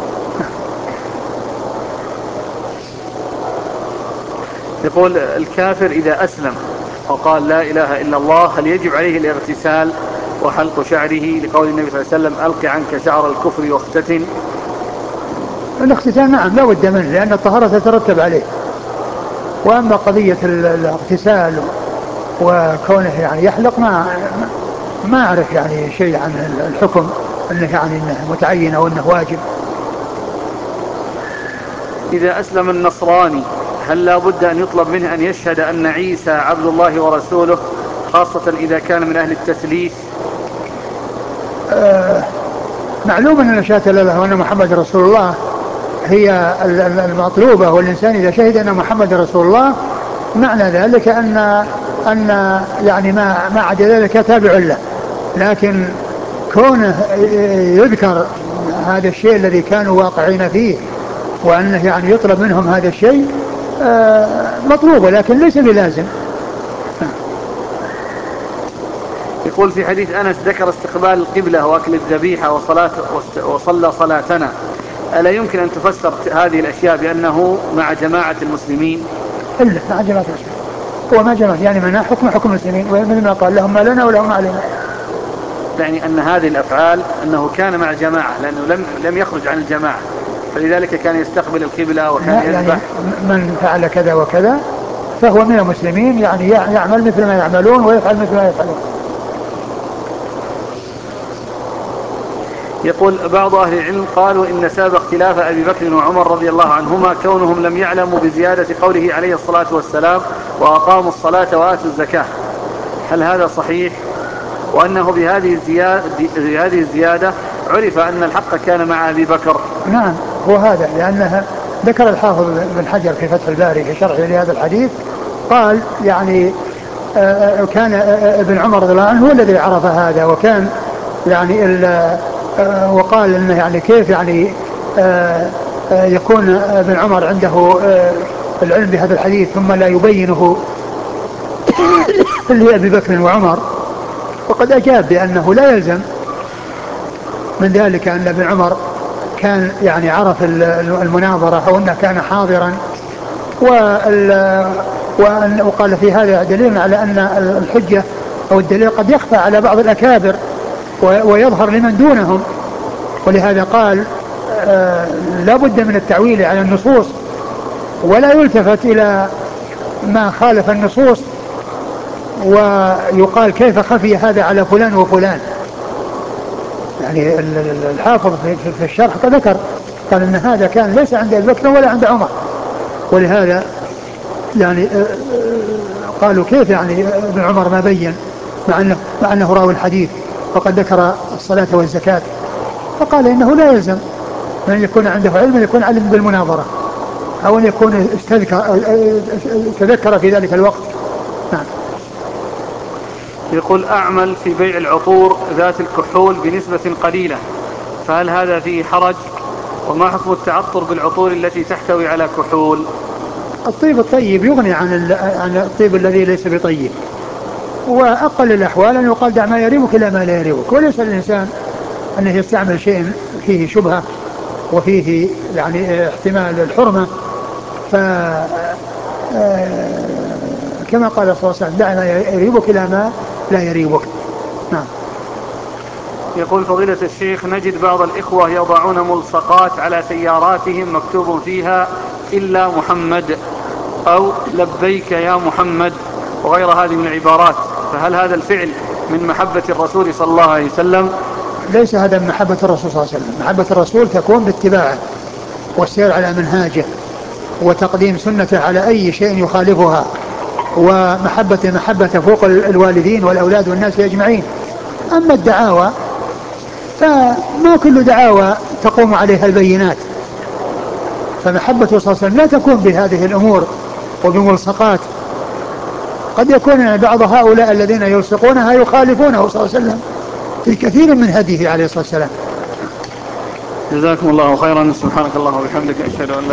يقول: الكافر إذا أسلم وقال لا إله إلا الله، هل يجب عليه الاغتسال وحلق شعره لقول النبي صلى الله عليه وسلم: ألق عنك شعر الكفر واختتن؟ الاغتسال نعم لا بد منه، لأن الطهارة تترتب عليه. وأما قضية الاغتسال وكونه يعني يحلق، ما ما أعرف يعني شيء عن الحكم أنه يعني أنه متعين أو أنه واجب. إذا أسلم النصراني هل لا بد أن يطلب منه أن يشهد أن عيسى عبد الله ورسوله، خاصة إذا كان من أهل التثليث؟ آه معلوم أن شهادة لا إله إلا الله وأن محمد رسول الله هي المطلوبة، والإنسان إذا شهد أن محمد رسول الله معنى ذلك أن أن يعني ما ما عدا ذلك تابع له. لكن كونه يذكر هذا الشيء الذي كانوا واقعين فيه، وأنه يعني يطلب منهم هذا الشيء مطلوب، لكن ليس بلازم. يقول: في حديث أنس ذكر استقبال القبلة وأكل الذبيحة وصلاة وصلى صلاتنا، ألا يمكن أن تفسر هذه الأشياء بأنه مع جماعة المسلمين؟ إلا مع جماعة المسلمين، هو ما جماعة يعني منها حكم حكم المسلمين، ومثل ما قال: لهم ما لنا ولهم ما علينا. يعني أن هذه الأفعال أنه كان مع جماعة، لأنه لم لم يخرج عن الجماعة، فلذلك كان يستقبل القبلة وكان يذبح. يعني من فعل كذا وكذا فهو من المسلمين، يعني يعمل مثل ما يعملون ويفعل مثل ما يفعلون. يقول: بعض أهل العلم قالوا إن سبب اختلاف أبي بكر وعمر رضي الله عنهما كونهم لم يعلموا بزيادة قوله عليه الصلاة والسلام: وأقاموا الصلاة وآتوا الزكاة. هل هذا صحيح؟ وأنه بهذه الزيادة, بهذه الزيادة عرف أن الحق كان مع أبي بكر؟ نعم هو هذا، لأنها ذكر الحافظ بن حجر في فتح الباري في شرحه لهذا الحديث، قال يعني آه كان آه ابن عمر رضي الله عنه هو الذي عرف هذا، وكان يعني آه وقال انه يعني كيف يعني آه آه يكون ابن عمر عنده آه العلم بهذا الحديث ثم لا يبينه لأبي بكر وعمر. وقد أجاب بأنه لا يلزم من ذلك أن ابن عمر كان يعني عرف المناظرة أو أنه كان حاضرا، وقال في هذا دليل على أن الحجة أو الدليل قد يخفى على بعض الأكابر ويظهر لمن دونهم. ولهذا قال آه لا بد من التعويل على النصوص، ولا يلتفت إلى ما خالف النصوص ويقال كيف خفي هذا على فلان وفلان. يعني الحافظ في الشرح ذكر قال ان هذا كان ليس عند ابي بكر ولا عند عمر، ولهذا يعني قالوا كيف يعني ابن عمر ما بين مع انه مع انه راوي الحديث وقد ذكر الصلاة والزكاة، فقال انه لا يلزم من يكون عنده علم يكون علم بالمناظرة، أو أن يكون استذكر تذكر في ذلك الوقت. نعم. يقول أعمل في بيع العطور ذات الكحول بنسبة قليلة، فهل هذا فيه حرج؟ وما حكم التعطر بالعطور التي تحتوي على كحول؟ الطيب الطيب يغني عن عن الطيب الذي ليس بطيب، وأقل الأحوال أن يقال دع ما يريبك إلى ما لا يريبك، وليس الإنسان أنه يستعمل شيء فيه شبهة وفيه يعني احتمال الحرمة، ف كما قال صلى الله عليه وسلم دع ما يريبك إلى ما لا يريبك. نعم. يقول فضيلة الشيخ نجد بعض الإخوة يضعون ملصقات على سياراتهم مكتوب فيها إلا محمد أو لبيك يا محمد وغير هذه من العبارات، فهل هذا الفعل من محبة الرسول صلى الله عليه وسلم؟ ليس هذا من محبة الرسول صلى الله عليه وسلم. محبة الرسول تكون باتباعه والسير على منهاجه وتقديم سنته على أي شيء يخالفها، ومحبة محبة فوق الوالدين والأولاد والناس أجمعين. أما الدعاوى فما كل دعاوى تقوم عليها البينات، فمحبة صلى الله عليه وسلم لا تكون بهذه الأمور وبملصقات، قد يكون بعض هؤلاء الذين يلصقونها يخالفونه صلى الله عليه وسلم في كثير من هديه عليه الصلاة والسلام. جزاكم الله خيرا. سبحانك الله وبحمدك أشهد أن لا